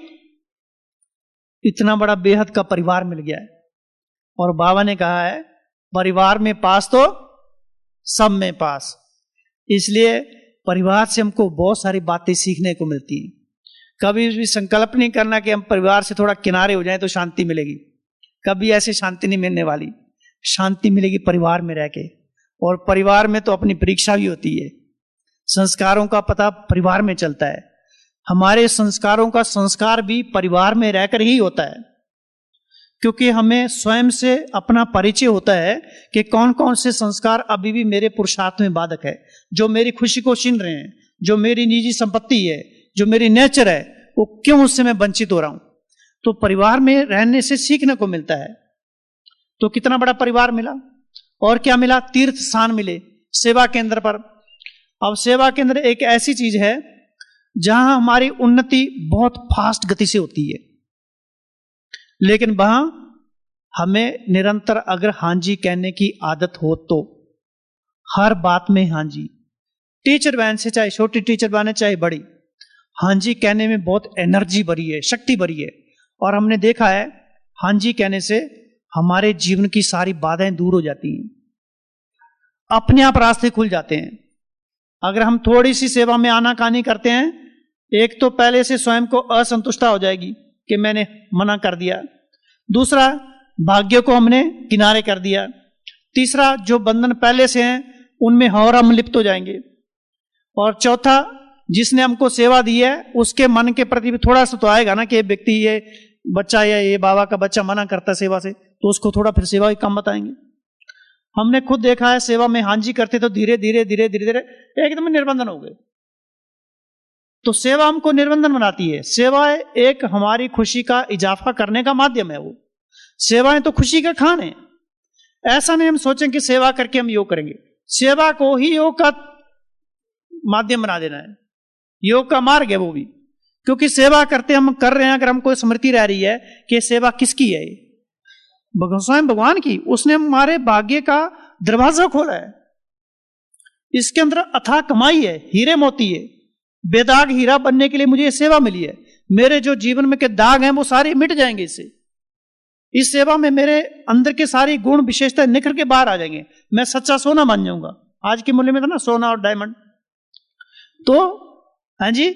इतना बड़ा बेहद का परिवार मिल गया है। और बाबा ने कहा है परिवार में पास तो सब में पास। इसलिए परिवार से हमको बहुत सारी बातें सीखने को मिलती हैं। कभी भी संकल्प नहीं करना कि हम परिवार से थोड़ा किनारे हो जाएं तो शांति मिलेगी, कभी ऐसी शांति नहीं मिलने वाली। शांति मिलेगी परिवार में रह के, और परिवार में तो अपनी परीक्षा भी होती है, संस्कारों का पता परिवार में चलता है। हमारे संस्कारों का संस्कार भी परिवार में रहकर ही होता है, क्योंकि हमें स्वयं से अपना परिचय होता है कि कौन कौन से संस्कार अभी भी मेरे पुरुषार्थ में बाधक है, जो मेरी खुशी को छीन रहे हैं, जो मेरी निजी संपत्ति है, जो मेरी नेचर है, वो क्यों उससे मैं वंचित हो रहा हूं। तो परिवार में रहने से सीखने को मिलता है। तो कितना बड़ा परिवार मिला, और क्या मिला, तीर्थ स्थान मिले सेवा केंद्र पर। अब सेवा केंद्र एक ऐसी चीज है जहां हमारी उन्नति बहुत फास्ट गति से होती है, लेकिन वहां हमें निरंतर अगर हाँ जी कहने की आदत हो तो हर बात में हाँ जी, टीचर बहन से, चाहे छोटी टीचर बहन चाहे बड़ी, हाँ जी कहने में बहुत एनर्जी भरी है, शक्ति भरी है। और हमने देखा है हाँ जी कहने से हमारे जीवन की सारी बाधाएं दूर हो जाती हैं, अपने आप रास्ते खुल जाते हैं। अगर हम थोड़ी सी सेवा में आनाकानी करते हैं, एक तो पहले से स्वयं को असंतुष्टता हो जाएगी कि मैंने मना कर दिया, दूसरा भाग्य को हमने किनारे कर दिया, तीसरा जो बंधन पहले से हैं उनमें और हम लिप्त हो जाएंगे, और चौथा जिसने हमको सेवा दी है उसके मन के प्रति भी थोड़ा सा तो आएगा ना कि ये व्यक्ति, ये बच्चा या ये बाबा का बच्चा मना करता सेवा से, तो उसको थोड़ा फिर सेवा ही कम बताएंगे। हमने खुद देखा है सेवा में हाँ जी करते तो धीरे धीरे धीरे धीरे धीरे एकदम निर्बंधन हो गए। तो सेवा हमको निर्बंधन बनाती है। सेवा एक हमारी खुशी का इजाफा करने का माध्यम है। वो सेवाएं तो खुशी का खान है। ऐसा नहीं हम सोचें कि सेवा करके हम योग करेंगे, सेवा को ही योग का माध्यम बना देना है, योग का मार्ग है वो भी। क्योंकि सेवा करते हम कर रहे हैं, अगर हमको स्मृति रह रही है कि सेवा किसकी है, स्वयं भगवान की, उसने हमारे भाग्य का दरवाजा खोला है। इसके अंदर अथाह कमाई है, हीरे मोती है। बेदाग हीरा बनने के लिए मुझे ये सेवा मिली है। मेरे जो जीवन में के दाग हैं वो सारे मिट जाएंगे इससे। इस सेवा में मेरे अंदर के सारी गुण विशेषता निखर के बाहर आ जाएंगे। मैं सच्चा सोना बन जाऊंगा। आज के मूल्य में था ना सोना और डायमंड। तो हाँ जी,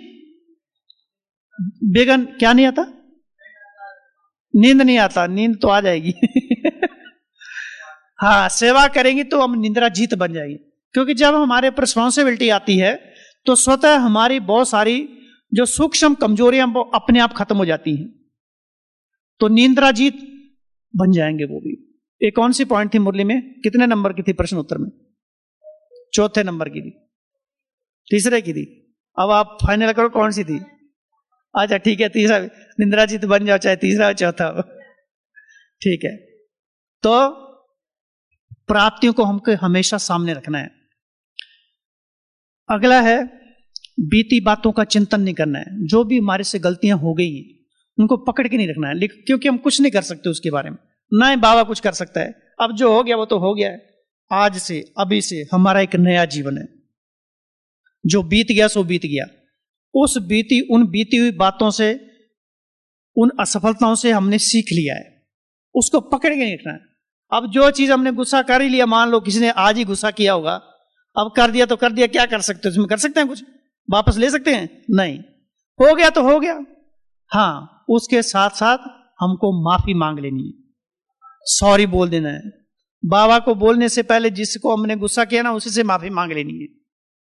बेगन क्या नहीं आता, नींद नहीं आता, नींद तो आ जाएगी। हाँ, सेवा करेंगी तो हम निंद्रा जीत बन जाएगी। क्योंकि जब हमारे पर रिस्पॉन्सिबिलिटी आती है तो स्वतः हमारी बहुत सारी जो सूक्ष्म कमजोरियां वो अपने आप खत्म हो जाती हैं। तो निंद्रा जीत बन जाएंगे वो भी। ये कौन सी पॉइंट थी मुरली में? कितने नंबर की थी प्रश्न उत्तर में? चौथे नंबर की थी, तीसरे की थी। अब आप फाइनल करो कौन सी थी। अच्छा ठीक है, तीसरा। निंद्रा जी तो बन जाओ, चाहे तीसरा चौथा हो। ठीक है, तो प्राप्तियों को हमको हमेशा सामने रखना है। अगला है, बीती बातों का चिंतन नहीं करना है। जो भी हमारे से गलतियां हो गई हैं उनको पकड़ के नहीं रखना है, क्योंकि हम कुछ नहीं कर सकते उसके बारे में, ना ही बाबा कुछ कर सकता है। अब जो हो गया वो तो हो गया है। आज से, अभी से हमारा एक नया जीवन है। जो बीत गया सो बीत गया। उन बीती हुई बातों से, उन असफलताओं से हमने सीख लिया है, उसको पकड़ के नहीं रखना है। अब जो चीज हमने गुस्सा कर ही लिया, मान लो किसी ने आज ही गुस्सा किया होगा, अब कर दिया तो कर दिया, क्या कर सकते हो उसमें? कर सकते हैं कुछ? वापस ले सकते हैं? नहीं। हो गया तो हो गया। हाँ, उसके साथ साथ हमको माफी मांग लेनी है, सॉरी बोल देना है। बाबा को बोलने से पहले जिसको हमने गुस्सा किया ना, उसी से माफी मांग लेनी है।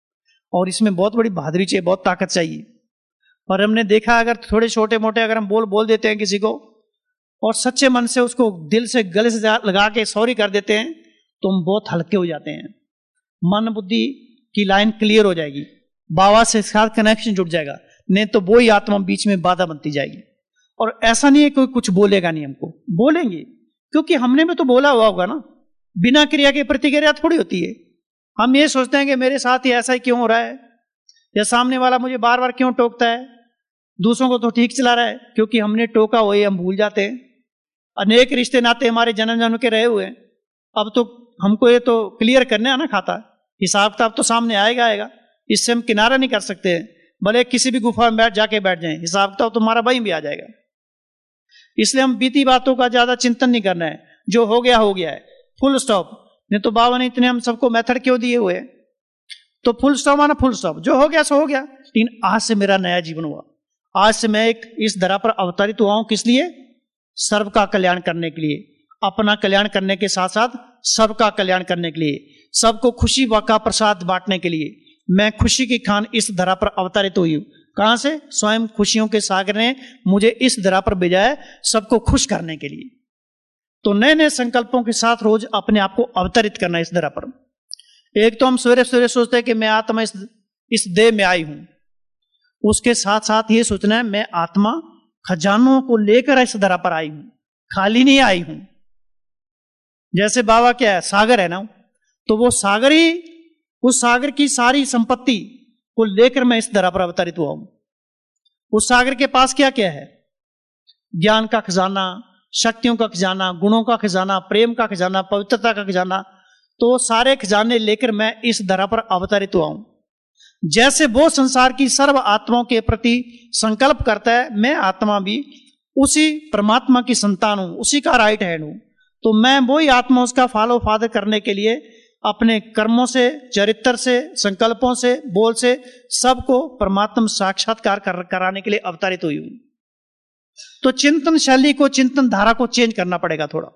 और इसमें बहुत बड़ी बहादुरी चाहिए, बहुत ताकत चाहिए। और हमने देखा, अगर थोड़े छोटे मोटे अगर हम बोल देते हैं किसी को, और सच्चे मन से उसको दिल से गले से लगा के सॉरी कर देते हैं, तो हम बहुत हल्के हो जाते हैं। मन बुद्धि की लाइन क्लियर हो जाएगी, बाबा से साथ कनेक्शन जुड़ जाएगा। नहीं तो वो ही आत्मा बीच में बाधा बनती जाएगी। और ऐसा नहीं है कोई कुछ बोलेगा नहीं, हमको बोलेंगे, क्योंकि हमने भी तो बोला हुआ होगा ना। बिना क्रिया के प्रतिक्रिया थोड़ी होती है। हम ये सोचते हैं कि मेरे साथ ही ऐसा ही क्यों हो रहा है, या सामने वाला मुझे बार बार क्यों टोकता है, दूसरों को तो ठीक चला रहा है। क्योंकि हमने टोका वही हम भूल जाते हैं। अनेक रिश्ते नाते हमारे जन्म जन्म के रहे हुए हैं। अब तो हमको ये तो क्लियर करने आना खाता, हिसाब किताब तो सामने आएगा। इससे हम किनारा नहीं कर सकते। भले किसी भी गुफा में जाके बैठ जाएं, हिसाब किताब तो हमारा वहीं भी आ जाएगा। इसलिए हम बीती बातों का ज्यादा चिंतन नहीं करना है। जो हो गया हो गया है, फुल स्टॉप। नहीं तो बाबा ने इतने हम सबको मेथड क्यों दिए हुए? तो फुल स्टॉप माना फुल स्टॉप, जो हो गया सो हो गया। लेकिन आज से मेरा नया जीवन हुआ। आज से मैं एक इस धरा पर अवतरित हुआ हूं। किस लिए? सर्व का कल्याण करने के लिए, अपना कल्याण करने के साथ साथ सबका कल्याण करने के लिए, सबको खुशी का प्रसाद बांटने के लिए। मैं खुशी की खान इस धरा पर अवतरित हुई हूं। कहां से? स्वयं खुशियों के सागर ने मुझे इस धरा पर भेजा है, सबको खुश करने के लिए। तो नए नए संकल्पों के साथ रोज अपने आप को अवतरित करना इस धरा पर। एक तो हम सवेरे सवेरे सोचते हैं कि मैं आत्मा इस देह में आई हूं। उसके साथ साथ ये सोचना है, मैं आत्मा खजानों को लेकर इस धरा पर आई हूं, खाली नहीं आई हूं। जैसे बाबा क्या है? सागर है ना, तो वो सागर ही, उस सागर की सारी संपत्ति को लेकर मैं इस धरा पर अवतरित हुआ हूं। उस सागर के पास क्या क्या है? ज्ञान का खजाना, शक्तियों का खजाना, गुणों का खजाना, प्रेम का खजाना, पवित्रता का खजाना। तो सारे खजाने लेकर मैं इस धरा पर अवतरित हुआ हूं। जैसे वो संसार की सर्व आत्माओं के प्रति संकल्प करता है, मैं आत्मा भी उसी परमात्मा की संतान हूं, उसी का राइट हैंड हूं। तो मैं वही आत्मा, उसका फॉलो फादर करने के लिए अपने कर्मों से, चरित्र से, संकल्पों से, बोल से सबको परमात्मा साक्षात्कार कराने के लिए अवतरित हुई हूं। तो चिंतन शैली को, चिंतन धारा को चेंज करना पड़ेगा थोड़ा,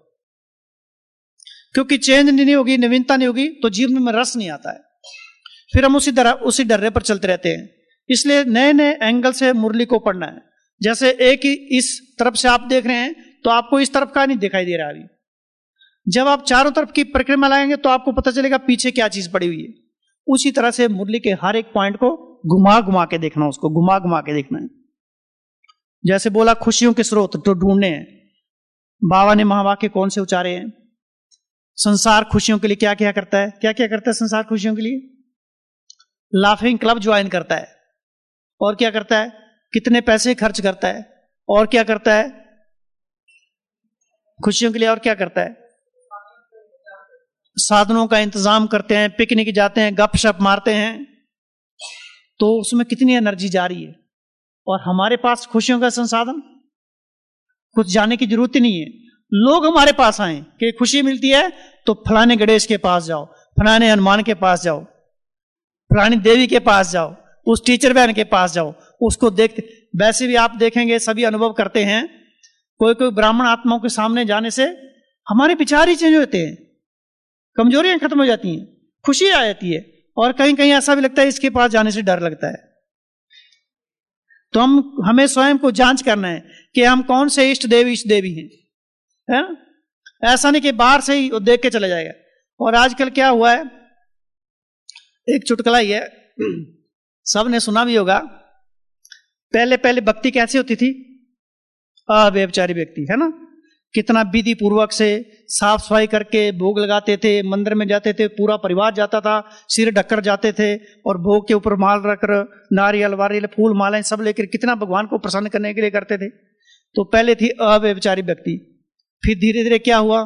क्योंकि चेंज नहीं होगी, नवीनता नहीं होगी, तो जीवन में रस नहीं आता है। फिर हम उसी डर्रे पर चलते रहते हैं। इसलिए नए नए एंगल से मुरली को पढ़ना है। जैसे एक ही इस तरफ से आप देख रहे हैं, तो आपको इस तरफ का नहीं दिखाई दे रहा अभी। जब आप चारों तरफ की परिक्रमा लगाएंगे तो आपको पता चलेगा पीछे क्या चीज पड़ी हुई है। उसी तरह से मुरली के हर एक पॉइंट को घुमा घुमा के देखना, उसको घुमा घुमा के देखना है। जैसे बोला खुशियों के स्रोत तो ढूंढने हैं। बाबा ने महावाक्य कौन से उचारे हैं? संसार खुशियों के लिए क्या क्या करता है? क्या क्या करता है संसार खुशियों के लिए? लाफिंग क्लब ज्वाइन करता है। और क्या करता है? कितने पैसे खर्च करता है? और क्या करता है खुशियों के लिए? और क्या करता है? साधनों का इंतजाम करते हैं, पिकनिक जाते हैं, गपशप मारते हैं। तो उसमें कितनी एनर्जी जा रही है। और हमारे पास खुशियों का संसाधन, कुछ जाने की जरूरत ही नहीं है। लोग हमारे पास आए कि खुशी मिलती है तो फलाने गणेश के पास जाओ, फलाने हनुमान के पास जाओ, फलानी देवी के पास जाओ, उस टीचर बहन के पास जाओ, उसको देखते। वैसे भी आप देखेंगे, सभी अनुभव करते हैं, कोई कोई ब्राह्मण आत्माओं के सामने जाने से हमारे विचार ही चेंज होते हैं, कमजोरियां खत्म हो जाती हैं, खुशी आ जाती है। और कहीं कहीं ऐसा भी लगता है इसके पास जाने से डर लगता है। तो हमें स्वयं को जांच करना है कि हम कौन से इष्ट देवी हैं, है? ऐसा नहीं कि बाहर से ही वो देख के चला जाएगा। और आजकल क्या हुआ है, एक चुटकुला ही है, सब ने सुना भी होगा। पहले पहले भक्ति कैसी होती थी, अव्यभिचारी व्यक्ति, है ना, कितना विधि पूर्वक से साफ सफाई करके भोग लगाते थे, मंदिर में जाते थे, पूरा परिवार जाता था, सिर ढककर जाते थे और भोग के ऊपर माल रखकर नारियल वारियल फूल मालाएं सब लेकर कितना भगवान को प्रसन्न करने के लिए करते थे। तो पहले थी अव्यभिचारी व्यक्ति, फिर धीरे धीरे क्या हुआ,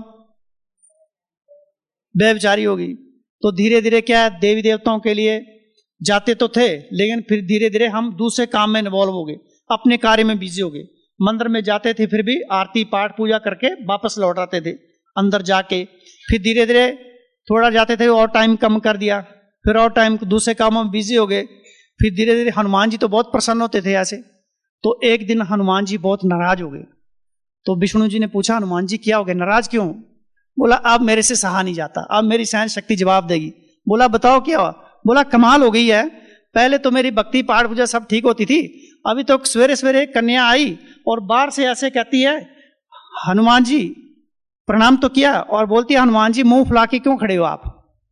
व्यभिचारी होगी। तो धीरे धीरे क्या है, देवी देवताओं के लिए जाते तो थे, लेकिन फिर धीरे धीरे हम दूसरे काम में इन्वॉल्व हो गए, अपने कार्य में बिजी हो गए। मंदिर में जाते थे, फिर भी आरती पाठ पूजा करके वापस लौट आते थे अंदर जाके। फिर धीरे धीरे थोड़ा जाते थे और टाइम कम कर दिया, फिर और टाइम दूसरे कामों में बिजी हो गए। फिर धीरे धीरे हनुमान जी तो बहुत प्रसन्न होते थे ऐसे। तो एक दिन हनुमान जी बहुत नाराज हो गए। तो विष्णु जी ने पूछा, हनुमान जी क्या हो गए, नाराज क्यों? बोला अब मेरे से सहा नहीं जाता, अब मेरी सहन शक्ति जवाब देगी। बोला बताओ क्या हुआ? बोला कमाल हो गई है, पहले तो मेरी भक्ति पाठ पूजा सब ठीक होती थी, अभी तो सवेरे सवेरे कन्या आई और बाहर से ऐसे कहती है हनुमान जी प्रणाम तो किया, और बोलती है हनुमान जी मुंह फुला के क्यों खड़े हो आप?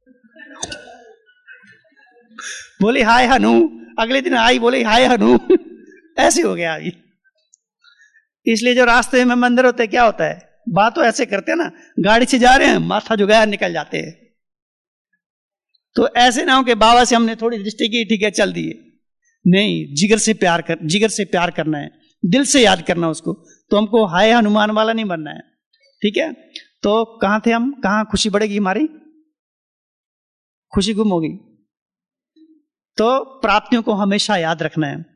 बोली हाय हनु। अगले दिन आई, बोली हाय हनु। ऐसे हो गया अभी। इसलिए जो रास्ते में मंदिर होते क्या होता है, बात तो ऐसे करते हैं ना, गाड़ी से जा रहे हैं माथा झुकाया निकल जाते हैं। तो ऐसे ना हो कि बाबा से हमने थोड़ी दृष्टि की, ठीक है चल दिए, नहीं, जिगर से प्यार करना है, दिल से याद करना उसको। तो हमको हाय हनुमान वाला नहीं बनना है, ठीक है। तो कहां थे हम, कहां खुशी बढ़ेगी हमारी, खुशी गुम होगी। तो प्राप्तियों को हमेशा याद रखना है।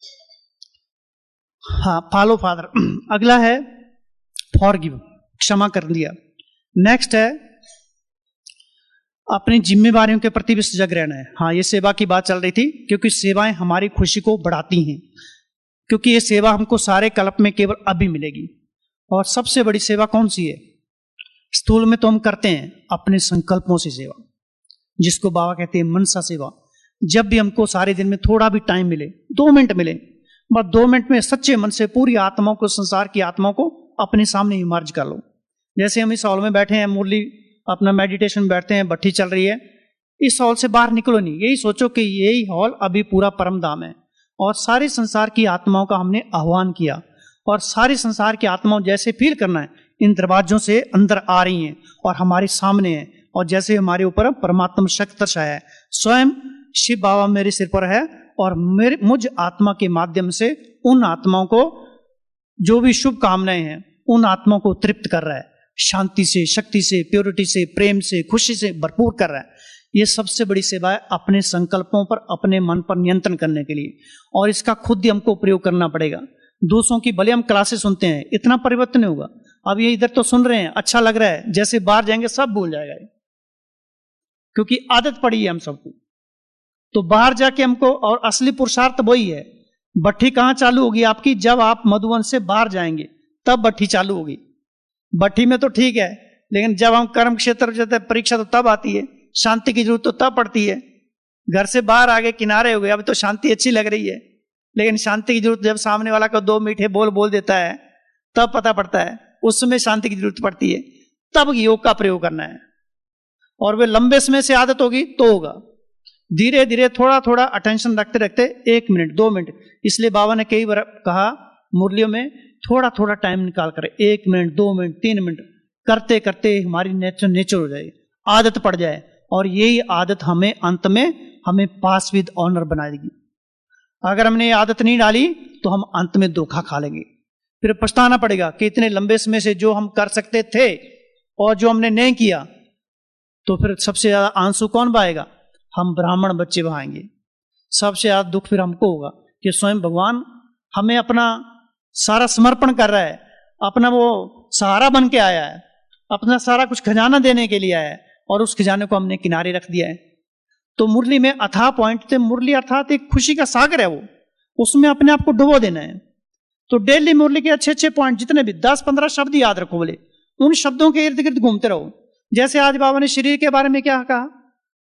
हाँ, फॉलो फादर। अगला है फॉरगिव, क्षमा कर दिया। नेक्स्ट है अपनी जिम्मेदारियों के प्रति भी सजग रहना है। हाँ, ये सेवा की बात चल रही थी, क्योंकि सेवाएं हमारी खुशी को बढ़ाती हैं, क्योंकि ये सेवा हमको सारे कल्प में केवल अभी मिलेगी। और सबसे बड़ी सेवा कौन सी है? स्थूल में तो हम करते हैं अपने संकल्पों से सेवा, जिसको बाबा कहते हैं मनसा सेवा। जब भी हमको सारे दिन में थोड़ा भी टाइम मिले, 2 मिनट मिले, बस 2 मिनट में सच्चे मन से पूरी आत्माओं को, संसार की आत्माओं को अपने सामने इमर्ज कर लो। जैसे हम इस हॉल में बैठे हैं, मुरली अपना मेडिटेशन बैठते हैं, भट्ठी चल रही है, इस हॉल से बाहर निकलो नहीं, यही सोचो कि यही हॉल अभी पूरा परम धाम है और सारे संसार की आत्माओं का हमने आह्वान किया, और सारी संसार की आत्माओं जैसे फील करना है इन दरवाजों से अंदर आ रही हैं और हमारे सामने है, और जैसे हमारे ऊपर परमात्मा शक्ति दर्शाया है, स्वयं शिव बाबा मेरे सिर पर है और मुझ आत्मा के माध्यम से उन आत्माओं को जो भी शुभ कामनाएं हैं उन आत्माओं को तृप्त कर रहा है, शांति से, शक्ति से, प्योरिटी से, प्रेम से, खुशी से भरपूर कर रहा है। ये सबसे बड़ी सेवा है अपने संकल्पों पर, अपने मन पर नियंत्रण करने के लिए, और इसका खुद ही हमको प्रयोग करना पड़ेगा। दूसरों की भले हम क्लासेस सुनते हैं, इतना परिवर्तन नहीं होगा। अब ये इधर तो सुन रहे हैं, अच्छा लग रहा है, जैसे बाहर जाएंगे सब भूल जाएगा, क्योंकि आदत पड़ी है हम सबको। तो बाहर जाके हमको, और असली पुरुषार्थ वही है। भट्ठी कहां चालू होगी आपकी? जब आप मधुवन से बाहर जाएंगे तब भट्ठी चालू होगी। भट्ठी में तो ठीक है, लेकिन जब हम कर्म क्षेत्र जाते हैं, परीक्षा तो तब आती है, शांति की जरूरत तो तब पड़ती है। घर से बाहर आगे किनारे हो गए, अब तो शांति अच्छी लग रही है, लेकिन शांति की जरूरत जब सामने वाला को 2 मीठे बोल देता है तब पता पड़ता है, उस समय शांति की जरूरत पड़ती है। तब योग का प्रयोग करना है, और वे लंबे समय से आदत होगी तो होगा। धीरे धीरे थोड़ा थोड़ा अटेंशन रखते रखते 1 मिनट 2 मिनट, इसलिए बाबा ने कई बार कहा मुरलियों में, थोड़ा थोड़ा टाइम निकाल कर 1 मिनट 2 मिनट 3 मिनट करते करते हमारी नेचर हो जाए, आदत पड़ जाए, और यही आदत हमें अंत में हमें पास विद ऑनर बनाएगी। अगर हमने ये आदत नहीं डाली तो हम अंत में धोखा खा लेंगे, फिर पछताना पड़ेगा कि इतने लंबे समय से जो हम कर सकते थे और जो हमने नहीं किया, तो फिर सबसे ज्यादा आंसू कौन बहाएगा? हम ब्राह्मण बच्चे बहाएंगे। सबसे ज्यादा दुख फिर हमको होगा कि स्वयं भगवान हमें अपना सारा समर्पण कर रहा है, अपना वो सहारा बन के आया है, अपना सारा कुछ खजाना देने के लिए आया है, और उस खजाने को हमने किनारे रख दिया है। तो मुरली में अथाह पॉइंट थे। मुरली अर्थात एक खुशी का सागर है, वो उसमें अपने आप को डुबो देना है। तो डेली मुरली के अच्छे अच्छे पॉइंट जितने भी 10-15 शब्द याद रखो, बोले उन शब्दों के इर्द गिर्द घूमते रहो। जैसे आज बाबा ने शरीर के बारे में क्या कहा,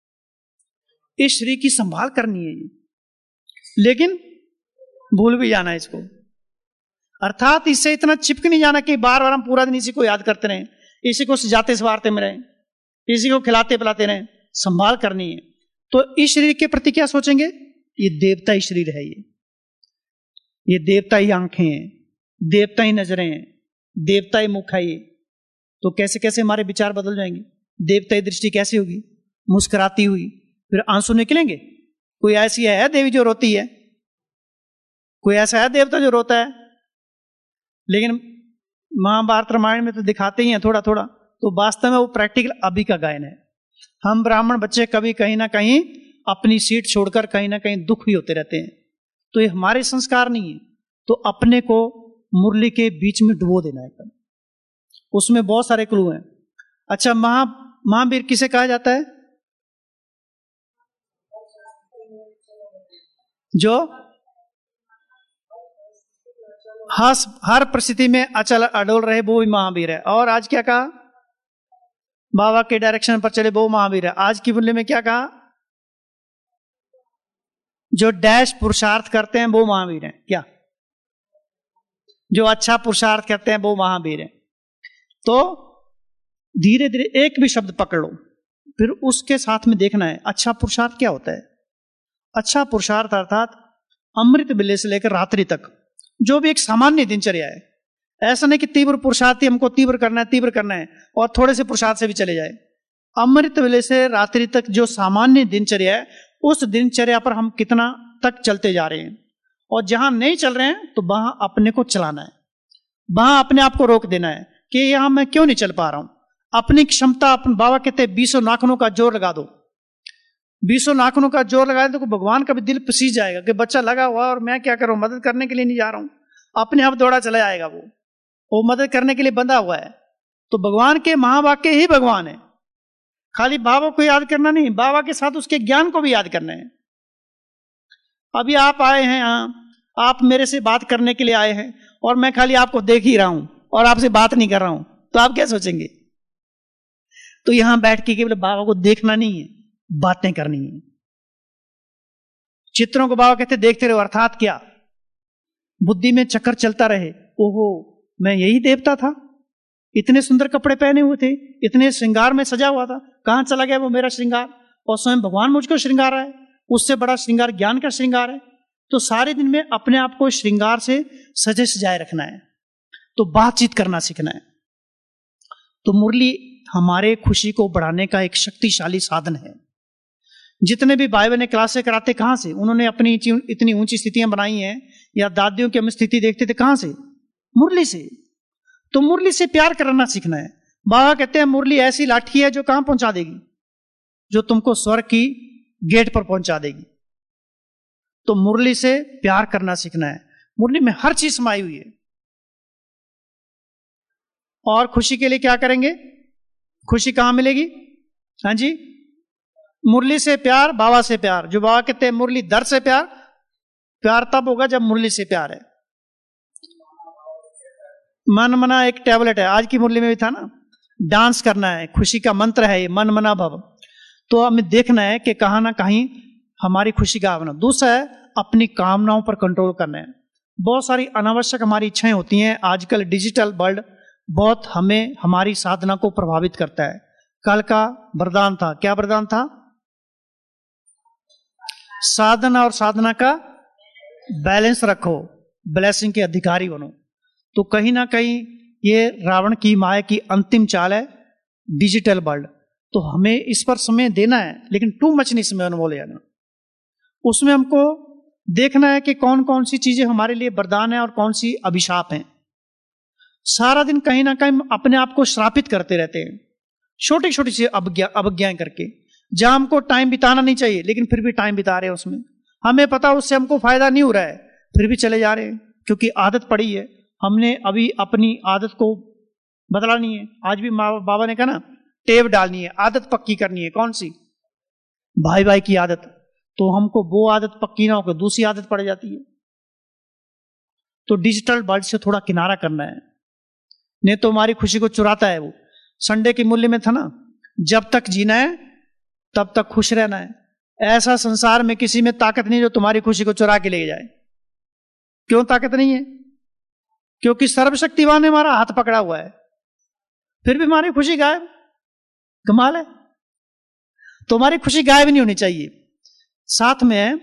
इस शरीर की संभाल करनी है, लेकिन भूल भी जाना है इसको, अर्थात इससे इतना चिपक नहीं जाना कि बार बार हम पूरा दिन इसी को याद करते रहें इसी को सजाते संवारते में रहें, इसी को खिलाते पिलाते रहें, संभाल करनी है। तो इस शरीर के प्रति क्या सोचेंगे? ये देवता ही शरीर है, ये देवता ही आंखें हैं, देवता ही नजरें हैं, देवता ही मुख है। ये तो कैसे कैसे हमारे विचार बदल जाएंगे। देवता ही दृष्टि कैसे होगी? मुस्कुराती हुई, फिर आंसू निकलेंगे। कोई ऐसी है देवी जो रोती है? कोई ऐसा है देवता जो रोता है? लेकिन महाभारत रामायण में तो दिखाते ही हैं थोड़ा थोड़ा, तो वास्तव में वो प्रैक्टिकल अभी का गायन है। हम ब्राह्मण बच्चे कभी कहीं ना कहीं अपनी सीट छोड़कर कहीं ना कहीं दुख ही होते रहते हैं। तो ये हमारे संस्कार नहीं है। तो अपने को मुरली के बीच में डुबो देना है। उसमें बहुत सारे क्लू हैं। अच्छा, महावीर किसे कहा जाता है? जो हर परिस्थिति में अचल अडोल रहे, वो भी महावीर है। और आज क्या कहा? बाबा के डायरेक्शन पर चले, वो महावीर है। आज की मूल्य में क्या कहा? जो डैश पुरुषार्थ करते हैं वो महावीर है। क्या? जो अच्छा पुरुषार्थ करते हैं वो महावीर है। तो धीरे धीरे एक भी शब्द पकड़ लो, फिर उसके साथ में देखना है अच्छा पुरुषार्थ क्या होता है। अच्छा पुरुषार्थ अर्थात अमृत वेले से लेकर रात्रि तक जो भी एक सामान्य दिनचर्या है। ऐसा नहीं कि तीव्र पुरुषार्थ हमको तीव्र करना है और थोड़े से पुरुषार्थ से भी चले जाए। अमृत वेले से रात्रि तक जो सामान्य दिनचर्या है, उस दिनचर्या पर हम कितना तक चलते जा रहे हैं, और जहां नहीं चल रहे हैं तो वहां अपने को चलाना है, वहां अपने आप को रोक देना है कि यहां मैं क्यों नहीं चल पा रहा हूं। अपनी क्षमता, अपन बाबा कहते हैं 20 नाखूनों का जोर लगा दो। 20 नाखूनों का जोर लगा दो तो भगवान का भी दिल पसीज जाएगा कि बच्चा लगा हुआ और मैं क्या करूं, मदद करने के लिए नहीं जा रहा हूं। अपने आप दौड़ा चला जाएगा, वो मदद करने के लिए बंधा हुआ है। तो भगवान के महावाक्य ही भगवान है। खाली बाबा को याद करना नहीं, बाबा के साथ उसके ज्ञान को भी याद करना है। अभी आप आए हैं यहाँ, आप मेरे से बात करने के लिए आए हैं और मैं खाली आपको देख ही रहा हूं और आपसे बात नहीं कर रहा हूं, तो आप क्या सोचेंगे? तो यहां बैठ के केवल बाबा को देखना नहीं है, बातें करनी है। चित्रों को बाबा कहते देखते रहो, अर्थात क्या? बुद्धि में चक्कर चलता रहे, ओहो मैं यही देवता था, इतने सुंदर कपड़े पहने हुए थे, इतने श्रृंगार में सजा हुआ था, कहां चला गया वो मेरा श्रृंगार? और स्वयं भगवान मुझको श्रृंगार है, उससे बड़ा श्रृंगार ज्ञान का श्रृंगार है। तो सारे दिन में अपने आप को श्रृंगार से सजे सजाए रखना है, तो बातचीत करना सीखना है। तो मुरली हमारे खुशी को बढ़ाने का एक शक्तिशाली साधन है। जितने भी भाई बहन क्लासें कराते कहां से? उन्होंने अपनी इतनी ऊंची स्थितियां बनाई हैं, या दादियों की हम स्थिति देखते थे कहां से? मुरली से। तो मुरली से प्यार करना सीखना है। बाबा कहते हैं मुरली ऐसी लाठी है जो कहां पहुंचा देगी? जो तुमको स्वर्ग की गेट पर पहुंचा देगी। तो मुरली से प्यार करना सीखना है। मुरली में हर चीज समाई हुई है। और खुशी के लिए क्या करेंगे? खुशी कहां मिलेगी? हाँ जी, मुरली से प्यार, बाबा से प्यार। जो बाबा कहते हैं मुरली दर से प्यार, प्यार तब होगा जब मुरली से प्यार है। मन मना एक टैबलेट है, आज की मुरली में भी था ना, डांस करना है, खुशी का मंत्र है ये, मन मना भव। तो हमें देखना है कि कहां ना कहीं हमारी खुशी का आगमन। दूसरा है अपनी कामनाओं पर कंट्रोल करना है। बहुत सारी अनावश्यक हमारी इच्छाएं होती हैं। आजकल डिजिटल वर्ल्ड बहुत हमें हमारी साधना को प्रभावित करता है। कल का वरदान था, क्या वरदान था? साधना और साधना का बैलेंस रखो, ब्लेसिंग के अधिकारी बनो। तो कहीं ना कहीं ये रावण की माया की अंतिम चाल है, डिजिटल वर्ल्ड। तो हमें इस पर समय देना है, लेकिन टू मच नहीं समय बोले जाना। उसमें हमको देखना है कि कौन कौन सी चीजें हमारे लिए वरदान है और कौन सी अभिशाप हैं। सारा दिन कहीं ना कहीं अपने आप को श्रापित करते रहते हैं, छोटी छोटी सी अवज्ञाएं करके, जहां हमको टाइम बिताना नहीं चाहिए लेकिन फिर भी टाइम बिता रहे हैं उसमें। हमें पता उससे हमको फायदा नहीं हो रहा है, फिर भी चले जा रहे हैं, क्योंकि आदत पड़ी है। हमने अभी अपनी आदत को बदलानी है। आज भी बाबा ने कहा ना, टेव डालनी है, आदत पक्की करनी है। कौन सी? भाई भाई की आदत। तो हमको वो आदत पक्की ना होकर दूसरी आदत पड़ जाती है। तो डिजिटल वर्ल्ड से थोड़ा किनारा करना है, नहीं तो हमारी खुशी को चुराता है वो। संडे की मूल्य में था ना, जब तक जीना है तब तक खुश रहना है। ऐसा संसार में किसी में ताकत नहीं जो तुम्हारी खुशी को चुरा के ले जाए। क्यों ताकत नहीं है? क्योंकि सर्वशक्तिवान ने हमारा हाथ पकड़ा हुआ है। फिर भी हमारी खुशी गायब। कमाल है। तो हमारी खुशी गायब नहीं होनी चाहिए। साथ में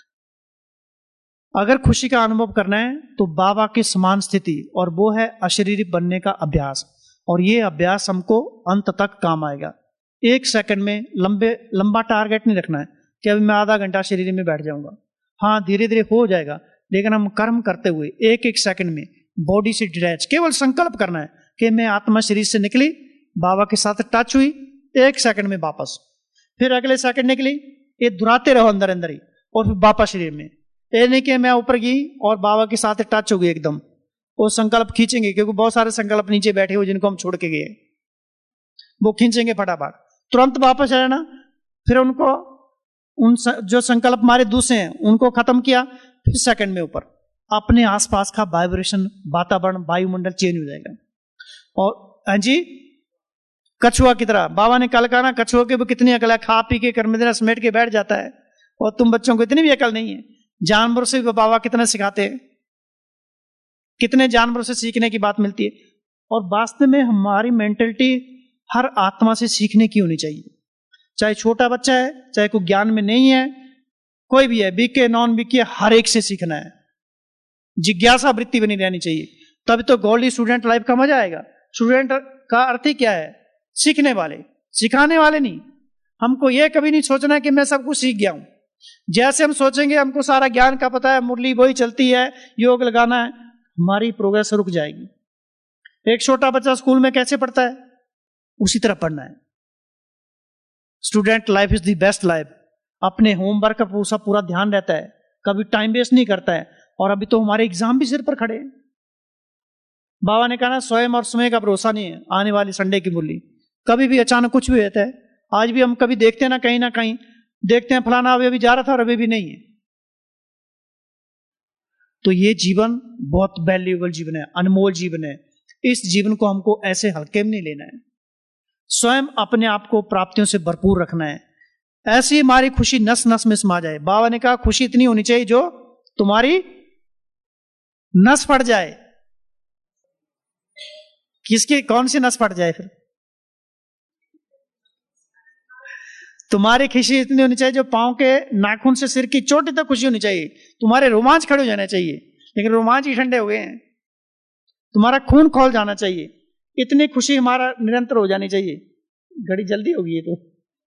अगर खुशी का अनुभव करना है तो बाबा की समान स्थिति, और वो है अशरीरी बनने का अभ्यास। और ये अभ्यास हमको अंत तक काम आएगा। 1 सेकंड में लंबा टारगेट नहीं रखना है कि अभी मैं आधा घंटा शरीर में बैठ जाऊंगा। हाँ, धीरे धीरे हो जाएगा, लेकिन हम कर्म करते हुए 1 सेकंड में बॉडी से डिटैच, केवल संकल्प करना है कि मैं आत्मा शरीर से निकली, बाबा के साथ टच हुई, 1 सेकंड में वापस, फिर अगले सेकंड निकली। ये दुहराते रहो अंदर अंदर ही, और फिर वापस शरीर में। ये नहीं कि मैं ऊपर गई और बाबा के साथ टच हो गई एकदम, वो संकल्प खींचेंगे, क्योंकि बहुत सारे संकल्प नीचे बैठे हुए जिनको हम छोड़ के गए, वो खींचेंगे फटाफट, तुरंत वापस आ जाना। फिर उनको जो संकल्प हमारे दूसरे हैं उनको खत्म किया, फिर सेकंड में ऊपर। अपने आसपास का वाइब्रेशन, वातावरण, वायुमंडल चेंज हो जाएगा। और हाँ जी, कछुआ की तरह बाबा ने कल कहा ना, कछुआ के भी कितनी अकल है, खा पी के कर्मदिना समेट के बैठ जाता है, और तुम बच्चों को इतनी भी अकल नहीं है। जानवरों से भी बाबा कितना सिखाते हैं, कितने जानवरों से सीखने की बात मिलती है। और वास्तव में हमारी मेंटलिटी हर आत्मा से सीखने की होनी चाहिए, चाहे छोटा बच्चा है, चाहे कोई ज्ञान में नहीं है, कोई भी है, बीके नॉन बीके, हर एक से सीखना है। जिज्ञासा वृत्ति बनी रहनी चाहिए, तभी तो गोल्डी स्टूडेंट लाइफ का मजा आएगा। स्टूडेंट का अर्थ ही क्या है? सीखने वाले, सिखाने वाले नहीं। हमको यह कभी नहीं सोचना कि मैं सब कुछ सीख गया हूं। जैसे हम सोचेंगे हमको सारा ज्ञान का पता है, मुरली वही चलती है, योग लगाना है, हमारी प्रोग्रेस रुक जाएगी। एक छोटा बच्चा स्कूल में कैसे पढ़ता है, उसी तरह पढ़ना है। Student life is the best life. अपने होमवर्क का पूरा ध्यान रहता है, कभी टाइम वेस्ट नहीं करता है। और अभी तो हमारे एग्जाम भी सिर पर खड़े हैं। बाबा ने कहा ना, स्वयं और समय का भरोसा नहीं है। आने वाली संडे की मुरली, कभी भी अचानक कुछ भी होता है। आज भी हम कभी देखते हैं ना कहीं देखते हैं फलाना अभी जा रहा था और अभी भी नहीं है। तो ये जीवन बहुत वैल्यूएबल जीवन है, अनमोल जीवन है। इस जीवन को हमको ऐसे हल्के में नहीं लेना है। स्वयं अपने आप को प्राप्तियों से भरपूर रखना है। ऐसी हमारी खुशी नस नस में समा जाए। बाबा ने कहा खुशी इतनी होनी चाहिए जो तुम्हारी नस फट जाए। किसकी, कौन सी नस फट जाए? फिर तुम्हारी खुशी इतनी होनी चाहिए जो पांव के नाखून से सिर की चोटी तक खुशी होनी चाहिए। तुम्हारे रोमांच खड़े हो जाने चाहिए, लेकिन रोमांच ही ठंडे हो गए हैं। तुम्हारा खून खौल जाना चाहिए, इतनी खुशी हमारा निरंतर हो जानी चाहिए। घड़ी जल्दी होगी तो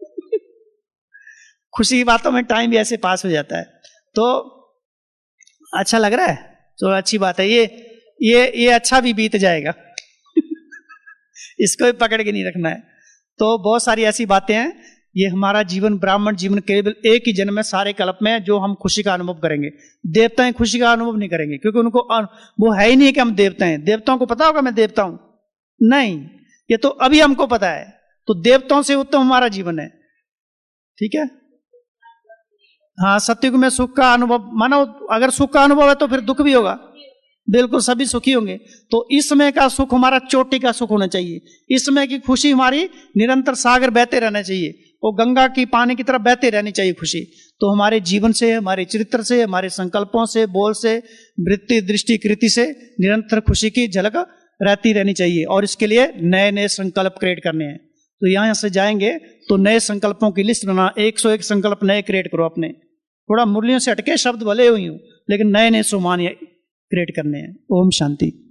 खुशी की बातों में टाइम भी ऐसे पास हो जाता है। तो अच्छा लग रहा है, तो अच्छी बात है। ये अच्छा भी बीत जाएगा इसको भी पकड़ के नहीं रखना है। तो बहुत सारी ऐसी बातें हैं। ये हमारा जीवन, ब्राह्मण जीवन, केवल एक ही जन्म में सारे कल्प में जो हम खुशी का अनुभव करेंगे। देवताएं खुशी का अनुभव नहीं करेंगे, क्योंकि उनको वो है ही नहीं कि हम देवता हैं। देवताओं को पता होगा मैं देवता हूं? नहीं, ये तो अभी हमको पता है। तो देवताओं से उत्तम हमारा जीवन है। ठीक है, हाँ। सत्युग में सुख का अनुभव, मानो अगर सुख का अनुभव है तो फिर दुख भी होगा। बिल्कुल, सभी सुखी होंगे। तो इस समय का सुख हमारा चोटी का सुख होना चाहिए। इस समय की खुशी हमारी निरंतर सागर बहते रहना चाहिए, वो गंगा की पानी की तरफ बहते रहनी चाहिए खुशी। तो हमारे जीवन से, हमारे चरित्र से, हमारे संकल्पों से, बोल से, वृत्ति, दृष्टि, कृति से निरंतर खुशी की झलक रहती रहनी चाहिए। और इसके लिए नए नए संकल्प क्रिएट करने हैं। तो यहां से जाएंगे तो नए संकल्पों की लिस्ट बना, 101 संकल्प नए क्रिएट करो अपने। थोड़ा मुरलियों से हटके शब्द भले हुई हूं, लेकिन नए नए सोमान क्रिएट करने हैं। ओम शांति।